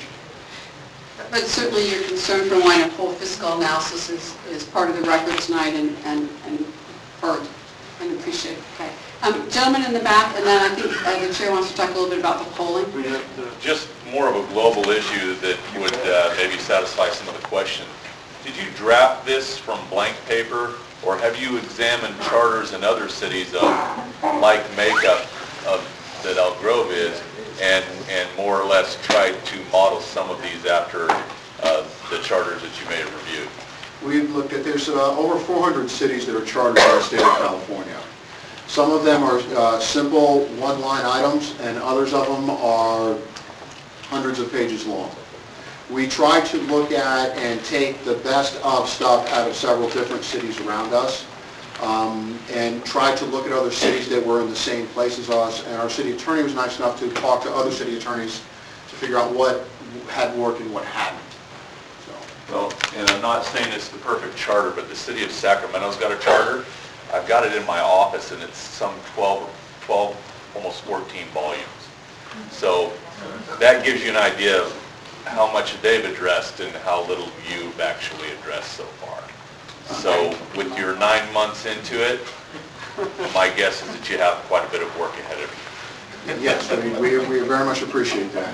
But certainly your concern for wanting a full fiscal analysis is part of the record tonight and heard and appreciated. Okay. Gentleman in the back, and then I think the chair wants to talk a little bit about the polling. Just more of a global issue that would maybe satisfy some of the questions. Did you draft this from blank paper, or have you examined charters in other cities of like makeup that Elk Grove is, and more or less tried to model some of these after the charters that you may have reviewed? We've looked at, there's over 400 cities that are chartered in the state of California. Some of them are simple one-line items, and others of them are hundreds of pages long. We try to look at and take the best of stuff out of several different cities around us, and try to look at other cities that were in the same place as us, and our city attorney was nice enough to talk to other city attorneys to figure out what had worked and what hadn't. Well, and I'm not saying it's the perfect charter, but the city of Sacramento's got a charter. I've got it in my office, and it's some 12, almost 14 volumes. So that gives you an idea of how much they've addressed and how little you've actually addressed so far. So with your 9 months into it, my guess is that you have quite a bit of work ahead of you. Yes, we very much appreciate that.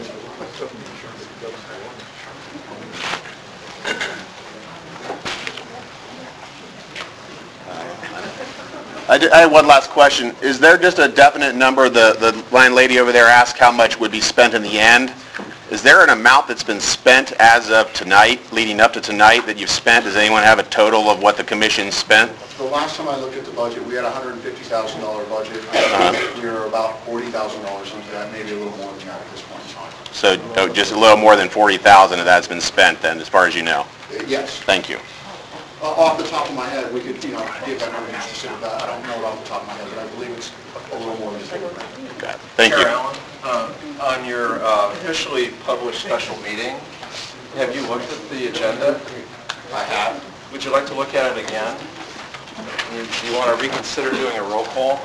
I have one last question. Is there just a definite number? The line lady over there asked how much would be spent in the end. Is there an amount that's been spent as of tonight, leading up to tonight, that you've spent? Does anyone have a total of what the commission spent? The last time I looked at the budget, we had a $150,000 budget. We were about $40,000 into that, maybe a little more than that at this point in time. So just a little more than 40,000 of that's been spent then, as far as you know? Yes. Thank you. Off the top of my head, we could, give that number specific, but I don't know it off the top of my head, but I believe it's a little more than just over that. Okay. Thank you. Chair Allen, on your officially published special meeting, have you looked at the agenda? I have. Would you like to look at it again? Do you want to reconsider doing a roll call?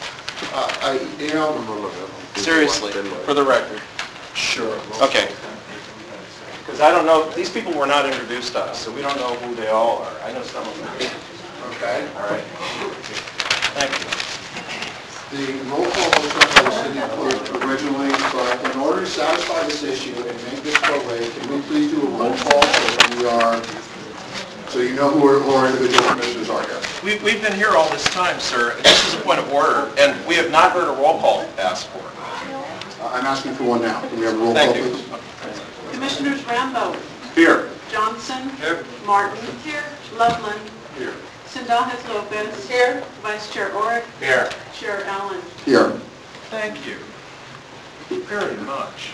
Seriously, for the record. Sure. Okay. Because I don't know, these people were not introduced to us, so we don't know who they all are. I know some of them. Okay. All right. Thank you. The roll call was done by the city clerk originally, but in order to satisfy this issue and make this go away, can we please do a roll call so you know who our individual commissioners are here? We've been here all this time, sir. This is a point of order, and we have not heard a roll call asked for. I'm asking for one now. Can we have a roll call, please? Commissioners Rambo, Here. Johnson, Martin, Loveland, Here. Sindaljes Lopez, here, Vice Chair Oric, Here. Chair Allen. Here. Thank you very much.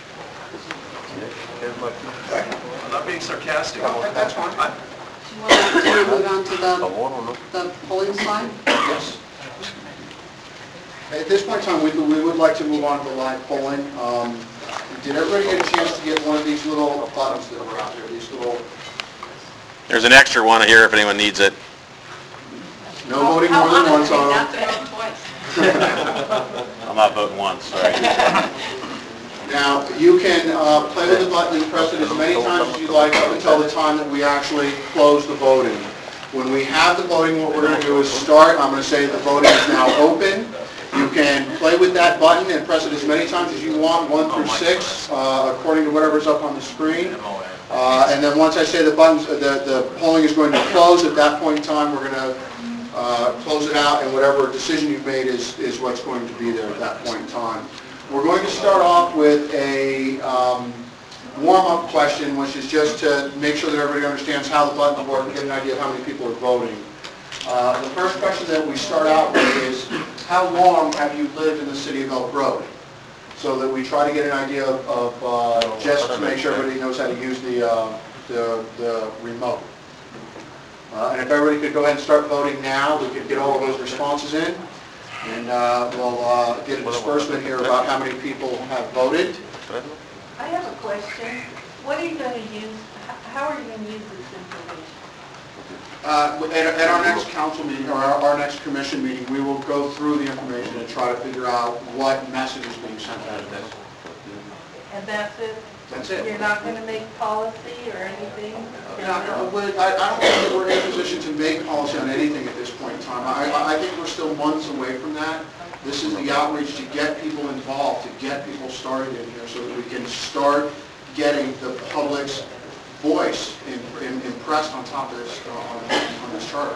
I'm not being sarcastic. That's fine. Do you move on to the polling slide? Yes. At this point in time, we would like to move on to the live polling. Did everybody get a chance to get one of these little buttons that were out there? These little... There's an extra one here if anyone needs it. No voting more than once on them. I'm not voting once, sorry. Now, you can play with the button and press it as many times as you like up until the time that we actually close the voting. When we have the voting, what we're going to do is start. I'm going to say the voting is now open. You can play with that button and press it as many times as you want, 1 through 6, according to whatever's up on the screen. And then once I say the buttons, the polling is going to close. At that point in time, we're going to close it out, and whatever decision you've made is what's going to be there at that point in time. We're going to start off with a warm-up question, which is just to make sure that everybody understands how the buttons work and get an idea of how many people are voting. The first question that we start out with is, how long have you lived in the city of Elk Grove? So that we try to get an idea of just to make sure everybody knows how to use the remote. And if everybody could go ahead and start voting now, we could get all of those responses in. And we'll get a disbursement here about how many people have voted. I have a question. What are you going to use, how are you going to use this information? At our next council meeting, or our next commission meeting, we will go through the information and try to figure out what message is being sent out of this. And that's it? That's it. You're not going to make policy or anything? I don't think that we're in a position to make policy on anything at this point in time. I think we're still months away from that. This is the outreach to get people involved, to get people started in here so that we can start getting the public's voice impressed on top of this, on this charter.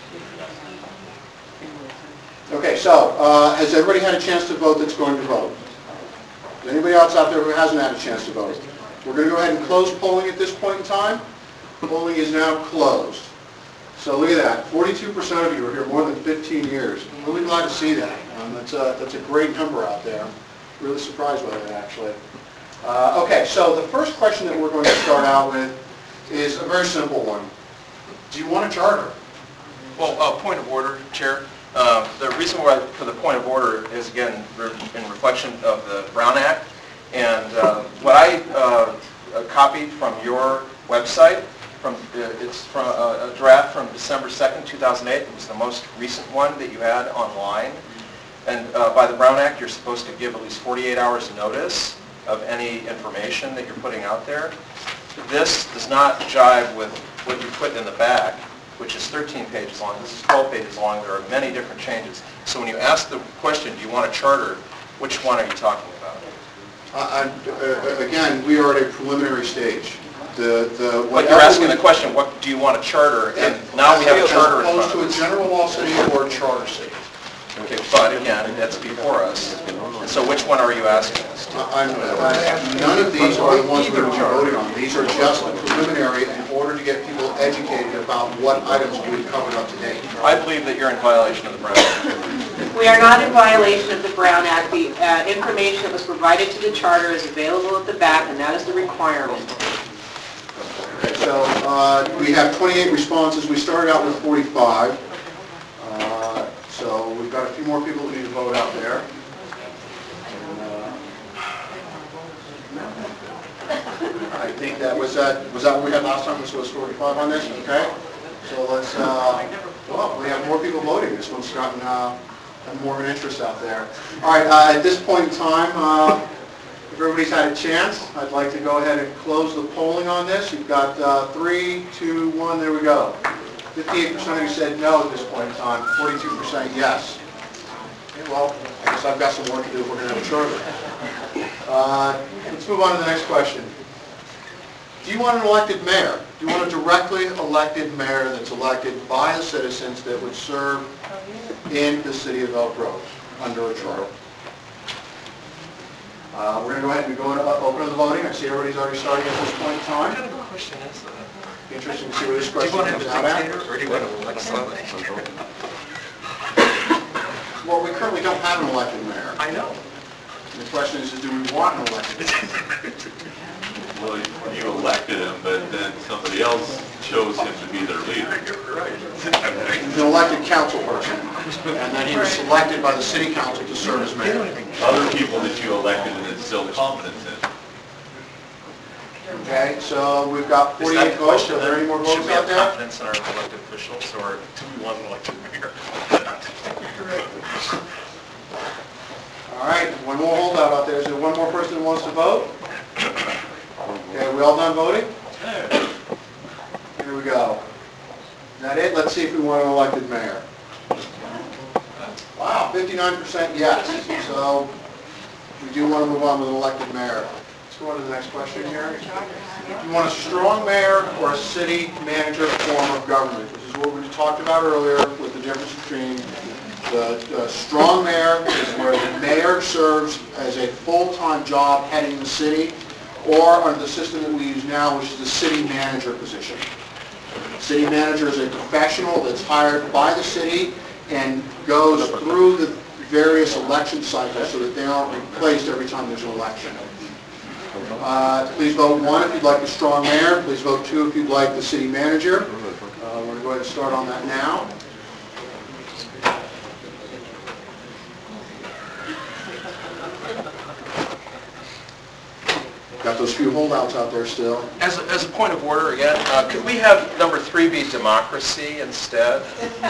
Okay, so has everybody had a chance to vote that's going to vote? Is anybody else out there who hasn't had a chance to vote? We're going to go ahead and close polling at this point in time. Polling is now closed. So look at that, 42% of you are here more than 15 years. I'm really glad to see that. That's a great number out there. Really surprised by that, actually. Okay, so the first question that we're going to start out with is a very simple one. Do you want a charter? Well, point of order, Chair. The reason why for the point of order is, again, in reflection of the Brown Act. And what I copied from your website, it's from a draft from December 2nd, 2008. It was the most recent one that you had online. And by the Brown Act, you're supposed to give at least 48 hours notice of any information that you're putting out there. This does not jive with what you put in the back, which is 13 pages long. This is 12 pages long. There are many different changes. So when you ask the question, do you want a charter, which one are you talking about? Again, we are at a preliminary stage. But you're asking the question, what do you want a charter? And now we have a charter in front of us. As opposed to a general law city or a charter city. Okay, but again, that's before us. And so which one are you asking us to? None of these are the ones we're going to be voting on. These are just the preliminary in order to get people educated about what items we've covered up to date. I believe that you're in violation of the Brown Act. We are not in violation of the Brown Act. The information that was provided to the charter is available at the back, and that is the requirement. Okay, so we have 28 responses. We started out with 45. So we've got a few more people that need to vote out there. I think that was that what we had last time? This was 45 on this, okay? So let's, well, we have more people voting. This one's gotten more of an interest out there. All right, at this point in time, if everybody's had a chance, I'd like to go ahead and close the polling on this. You've got 3, 2, 1, there we go. 58% of you said no at this point in time, 42% yes. Okay, well, I guess I've got some work to do if we're going to have a charter. Let's move on to the next question. Do you want an elected mayor? Do you want a directly elected mayor that's elected by the citizens that would serve in the city of Elk Grove under a charter? We're going to go ahead and open the voting. I see everybody's already starting at this point in time. What kind of a question is that? Interesting to see where this question comes out at. Or do you want to elect somebody? Well, we currently don't have an elected mayor. I know. The question is do we want an elected mayor? Well, you elected him, but then somebody else chose him to be their leader. He's an elected council person, and then he was selected by the city council to serve as mayor. Other people that you elected and instilled confidence in. Okay, so we've got 48 votes. Are there any more votes Should we have out there? confidence in our elected officials, or do we want an elected mayor? All right, one more holdout out there. Is there one more person that wants to vote? Okay, we all done voting? Here we go. Is that it? Let's see if we want an elected mayor. Wow, 59% yes. So we do want to move on with an elected mayor. Let's go on to the next question here. Do you want a strong mayor or a city manager form of government? This is what we talked about earlier with the difference between the strong mayor is where the mayor serves as a full-time job heading the city, or under the system that we use now, which is the city manager position. City manager is a professional that's hired by the city and goes through the various election cycles so that they aren't replaced every time there's an election. Please vote 1 if you'd like a strong mayor. Please vote 2 if you'd like the city manager. We're going to go ahead and start on that now. Got those few holdouts out there still. As a point of order again, could we have number 3 be democracy instead?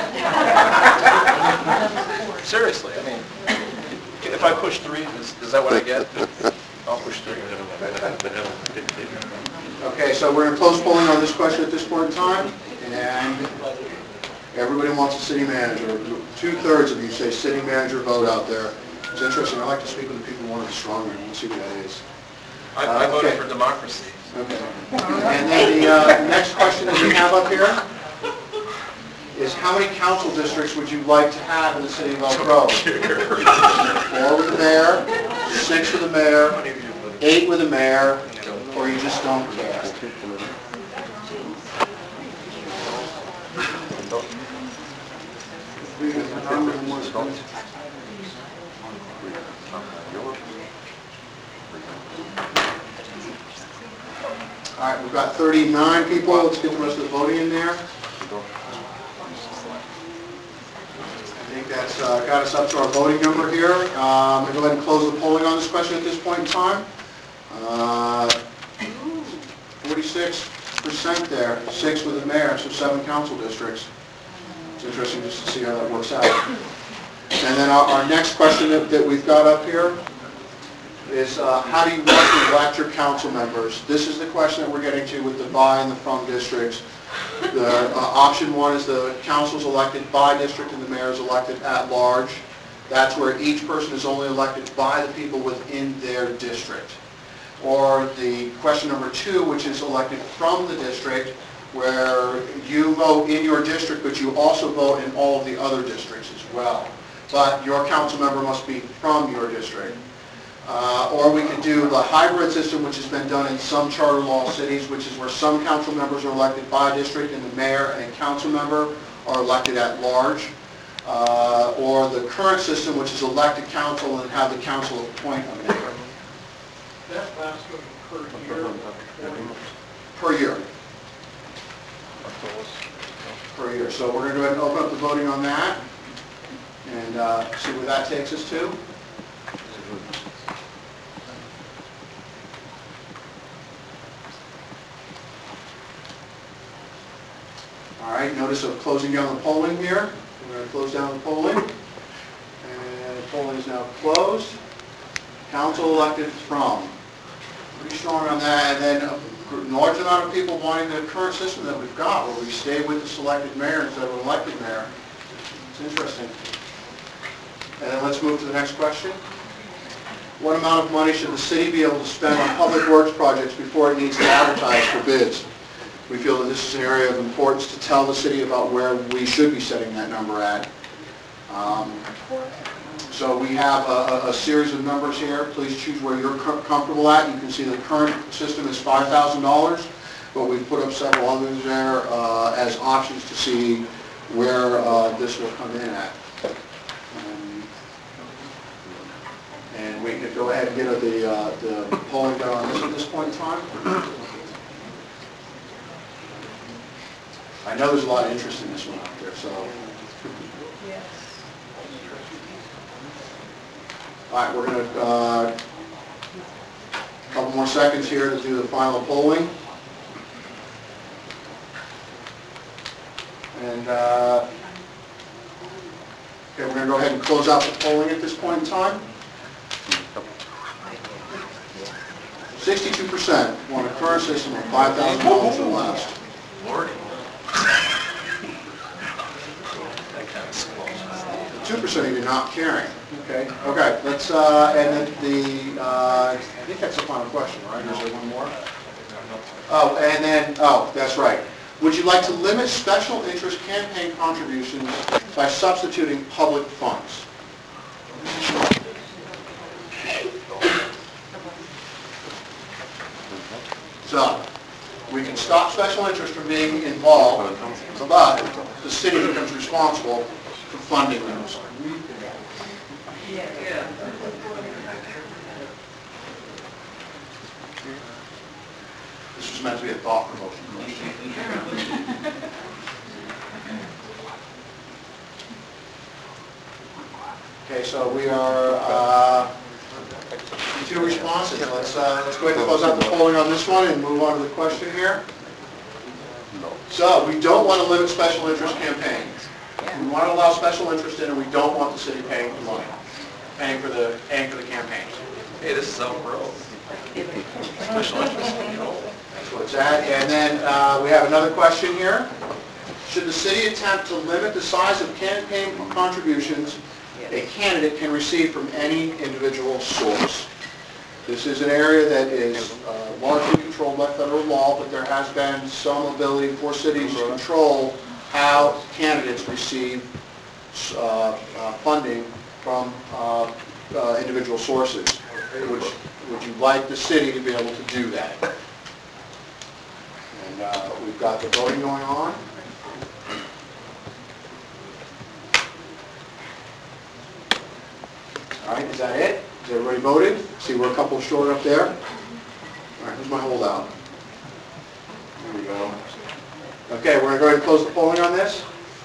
Seriously, I mean, if I push 3, is that what I get? I'll push 3. Okay, so we're going to close polling on this question at this point in time, and everybody wants a city manager. 2/3 of you say city manager vote out there. It's interesting. I like to speak with the people who want it stronger. Let's see what that is. I voted okay. for democracy. Okay. And then the next question that we have up here is how many council districts would you like to have in the city of Elk Grove? 4 with the mayor, 6 with the mayor, 8 with the mayor, or you just don't care? All right, we've got 39 people. Let's get the rest of the voting in there. I think that's got us up to our voting number here. I'm going to go ahead and close the polling on this question at this point in time. 46% there, 6 with the mayor, so 7 council districts. It's interesting just to see how that works out. And then our next question that we've got up here is how do you want to elect your council members? This is the question that we're getting to with the by and the from districts. The option 1 is the council's elected by district and the mayor is elected at large. That's where each person is only elected by the people within their district. Or the question number 2, which is elected from the district, where you vote in your district, but you also vote in all of the other districts as well. but your council member must be from your district. Or we could do the hybrid system, which has been done in some charter law cities, which is where some council members are elected by district and the mayor and council member are elected at large. Or the current system, which is elected council and have the council appoint a mayor. That lasts them per year. Per year. Per year. So we're going to go ahead and open up the voting on that and see where that takes us to. All right, notice of closing down the polling here. We're going to close down the polling. And the polling is now closed. Council elected from. Pretty strong on that. And then a large amount of people wanting the current system that we've got, where we stay with the selected mayor instead of an elected mayor. It's interesting. And then let's move to the next question. What amount of money should the city be able to spend on public works projects before it needs to advertise for bids? We feel that this is an area of importance to tell the city about where we should be setting that number at. So we have a series of numbers here. Please choose where you're comfortable at. You can see the current system is $5,000, but we've put up several others there as options to see where this will come in at. And we could go ahead and get the polling done on this at this point in time. I know there's a lot of interest in this one out there, so. Yes. All right, we're going to, a couple more seconds here to do the final polling. And, okay, we're going to go ahead and close out the polling at this point in time. 62% want a current system of $5,000 or less. Lordy. 2% of you not caring. Okay. Okay. Let's and then I think that's the final question, right? Is there one more? Oh, and then that's right. Would you like to limit special interest campaign contributions by substituting public funds? So, we can stop special interest from being involved, but the city becomes responsible for funding those. This was meant to be a thought-provoking question. Okay, so we are two responses. Let's go ahead and close out the polling on this one and move on to the question here. So we don't want to limit special interest campaigns. We want to allow special interest in, and we don't want the city paying for money, paying for the campaigns. Hey, this is Elk Special interest control. That's what it's at. And then we have another question here. Should the city attempt to limit the size of campaign contributions a candidate can receive from any individual source? This is an area that is largely controlled by federal law, but there has been some ability for cities to control how candidates receive funding from individual sources. Would you like the city to be able to do that? And we've got the voting going on. All right, is that it? Has everybody voted? See, we're a couple short up there. All right, who's my holdout? There we go. Okay, we're going to go ahead and close the polling on this.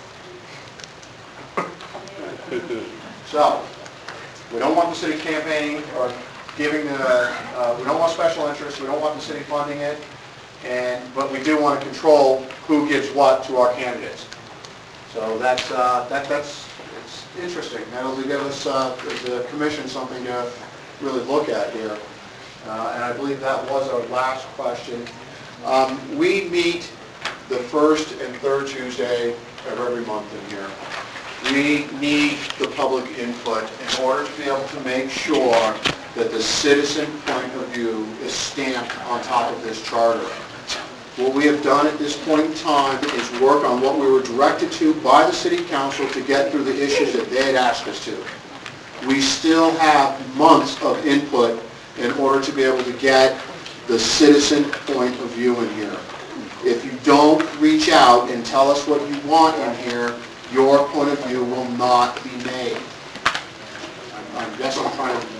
So, we don't want the city campaigning or giving we don't want special interests, we don't want the city funding it, but we do want to control who gives what to our candidates. So that's it's interesting. That'll give us, the commission, something to really look at here. And I believe that was our last question. We meet the first and third Tuesday of every month in here. We need the public input in order to be able to make sure that the citizen point of view is stamped on top of this charter. What we have done at this point in time is work on what we were directed to by the city council to get through the issues that they had asked us to. We still have months of input in order to be able to get the citizen point of view in here. If you don't reach out and tell us what you want in here, your point of view will not be made. I guess I'm trying to,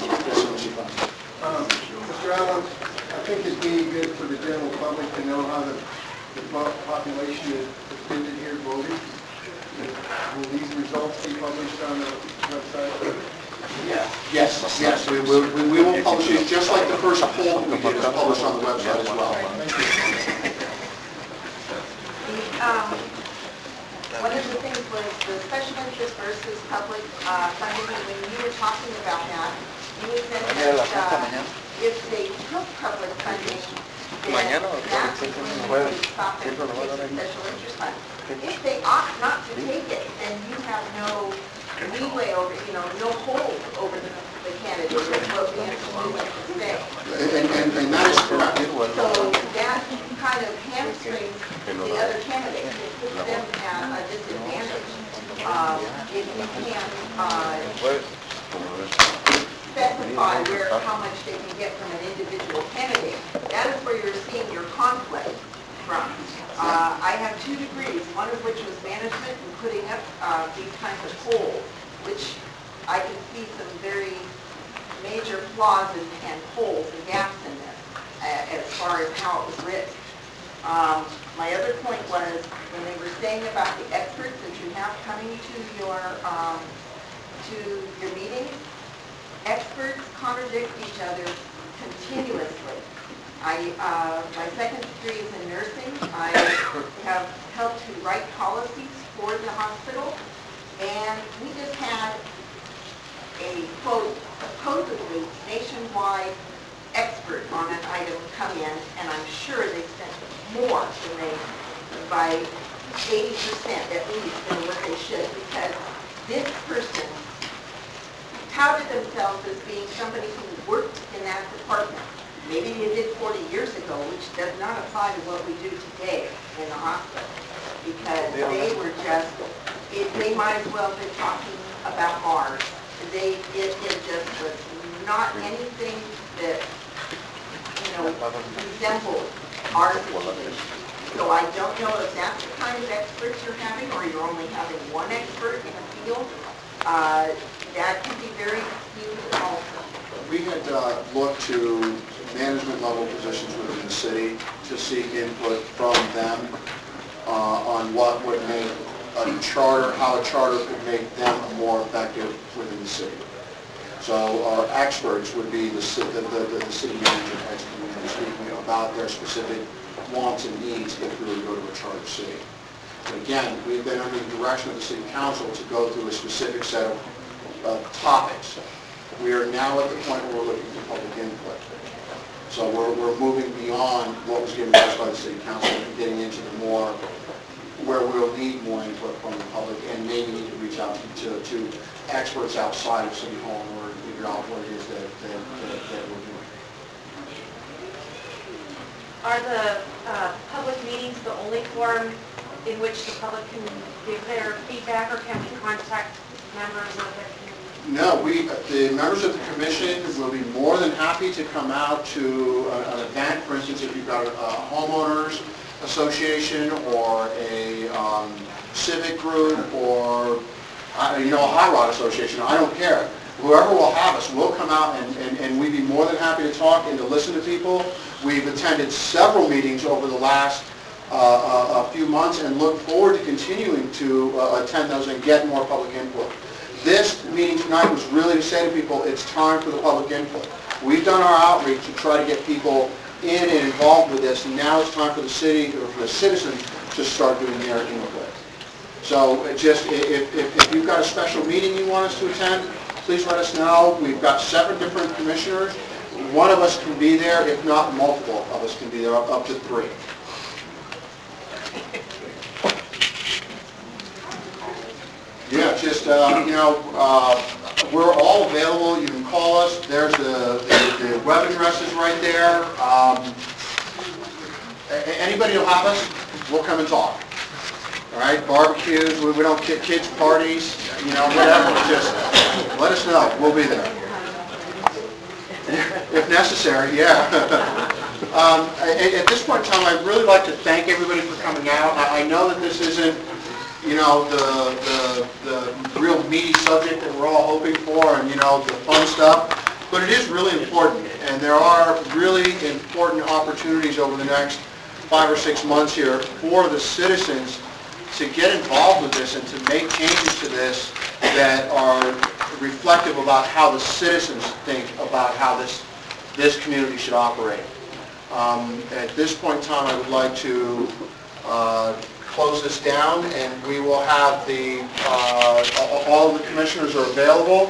Mr. Allen, I think it'd be good for the general public to know how the population is attended here voting. Will these results be published on the website? yes, we will publish it, just like the first poll that we did is published on the website as well. One of the things was the special interest versus public funding. When you were talking about that, you said that if they took public funding, then that's when they would stop and take the special interest fund. If they opt not to take it, then you have no leeway over, no hold over the candidate, is what we actually like to say. And that is correct. So that kind of hamstrings the other candidates. It puts them at a disadvantage. If you can't specify how much they can get from an individual candidate, that is where you're seeing your conflict from. I have 2 degrees, one of which was management and putting up these kinds of polls, which I can see some very major flaws and holes and gaps in this as far as how it was written. My other point was when they were saying about the experts that you have coming to your meetings, experts contradict each other continuously. My second degree is in nursing. I have helped to write policies for the hospital, and we just had a quote, supposedly nationwide expert on an item come in, and I'm sure they spent more than by 80% at least than what they should, because this person touted themselves as being somebody who worked in that department. Maybe they did 40 years ago, which does not apply to what we do today in the hospital, because they were just, they might as well have been talking about Mars. It just was not anything that, resembled our situation. So I don't know if that's the kind of experts you're having, or you're only having one expert in the field. That can be very skewed also. We had looked to management level positions within the city to seek input from them on what would make a charter, how a charter could make them more effective within the city. So our experts would be the city manager types of community speaking about their specific wants and needs if we were to go to a charter city. But again, we've been under the direction of the city council to go through a specific set of topics. We are now at the point where we're looking for public input. So we're moving beyond what was given to us by the city council and getting into the more, where we'll need more input from the public and maybe need to reach out to experts outside of City Hall in order to figure out what it is that we're doing. Are the public meetings the only forum in which the public can give their feedback, or can we contact members of the community? No, the members of the commission will be more than happy to come out to an event. For instance, if you've got a homeowners association or a civic group or a high rod association, I don't care. Whoever will have us, we'll come out and we'd be more than happy to talk and to listen to people. We've attended several meetings over the last a few months and look forward to continuing to attend those and get more public input. This meeting tonight was really to say to people, it's time for the public input. We've done our outreach to try to get people in and involved with this, and now it's time for the city, or for the citizens, to start doing their input. So if you've got a special meeting you want us to attend, please let us know. We've got 7 different commissioners. One of us can be there, if not multiple of us can be there, up to 3. Yeah, just, we're all available. You can call us. There's the web addresses right there. Anybody who'll have us, we'll come and talk. All right, barbecues, we don't get kids' parties, you know, whatever, just let us know, we'll be there. If necessary, yeah. At this point in time, I'd really like to thank everybody for coming out. I know that this isn't, you know, the real meaty subject that we're all hoping for and, you know, the fun stuff, but it is really important, and there are really important opportunities over the next 5 or 6 months here for the citizens to get involved with this and to make changes to this that are reflective about how the citizens think about how this community should operate. At this point in time, I would like to close this down, and we will have all of the commissioners are available.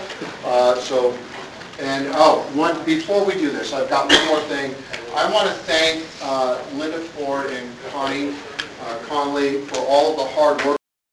Before we do this, I've got one more thing. I want to thank Linda Ford and Connie Conley for all of the hard work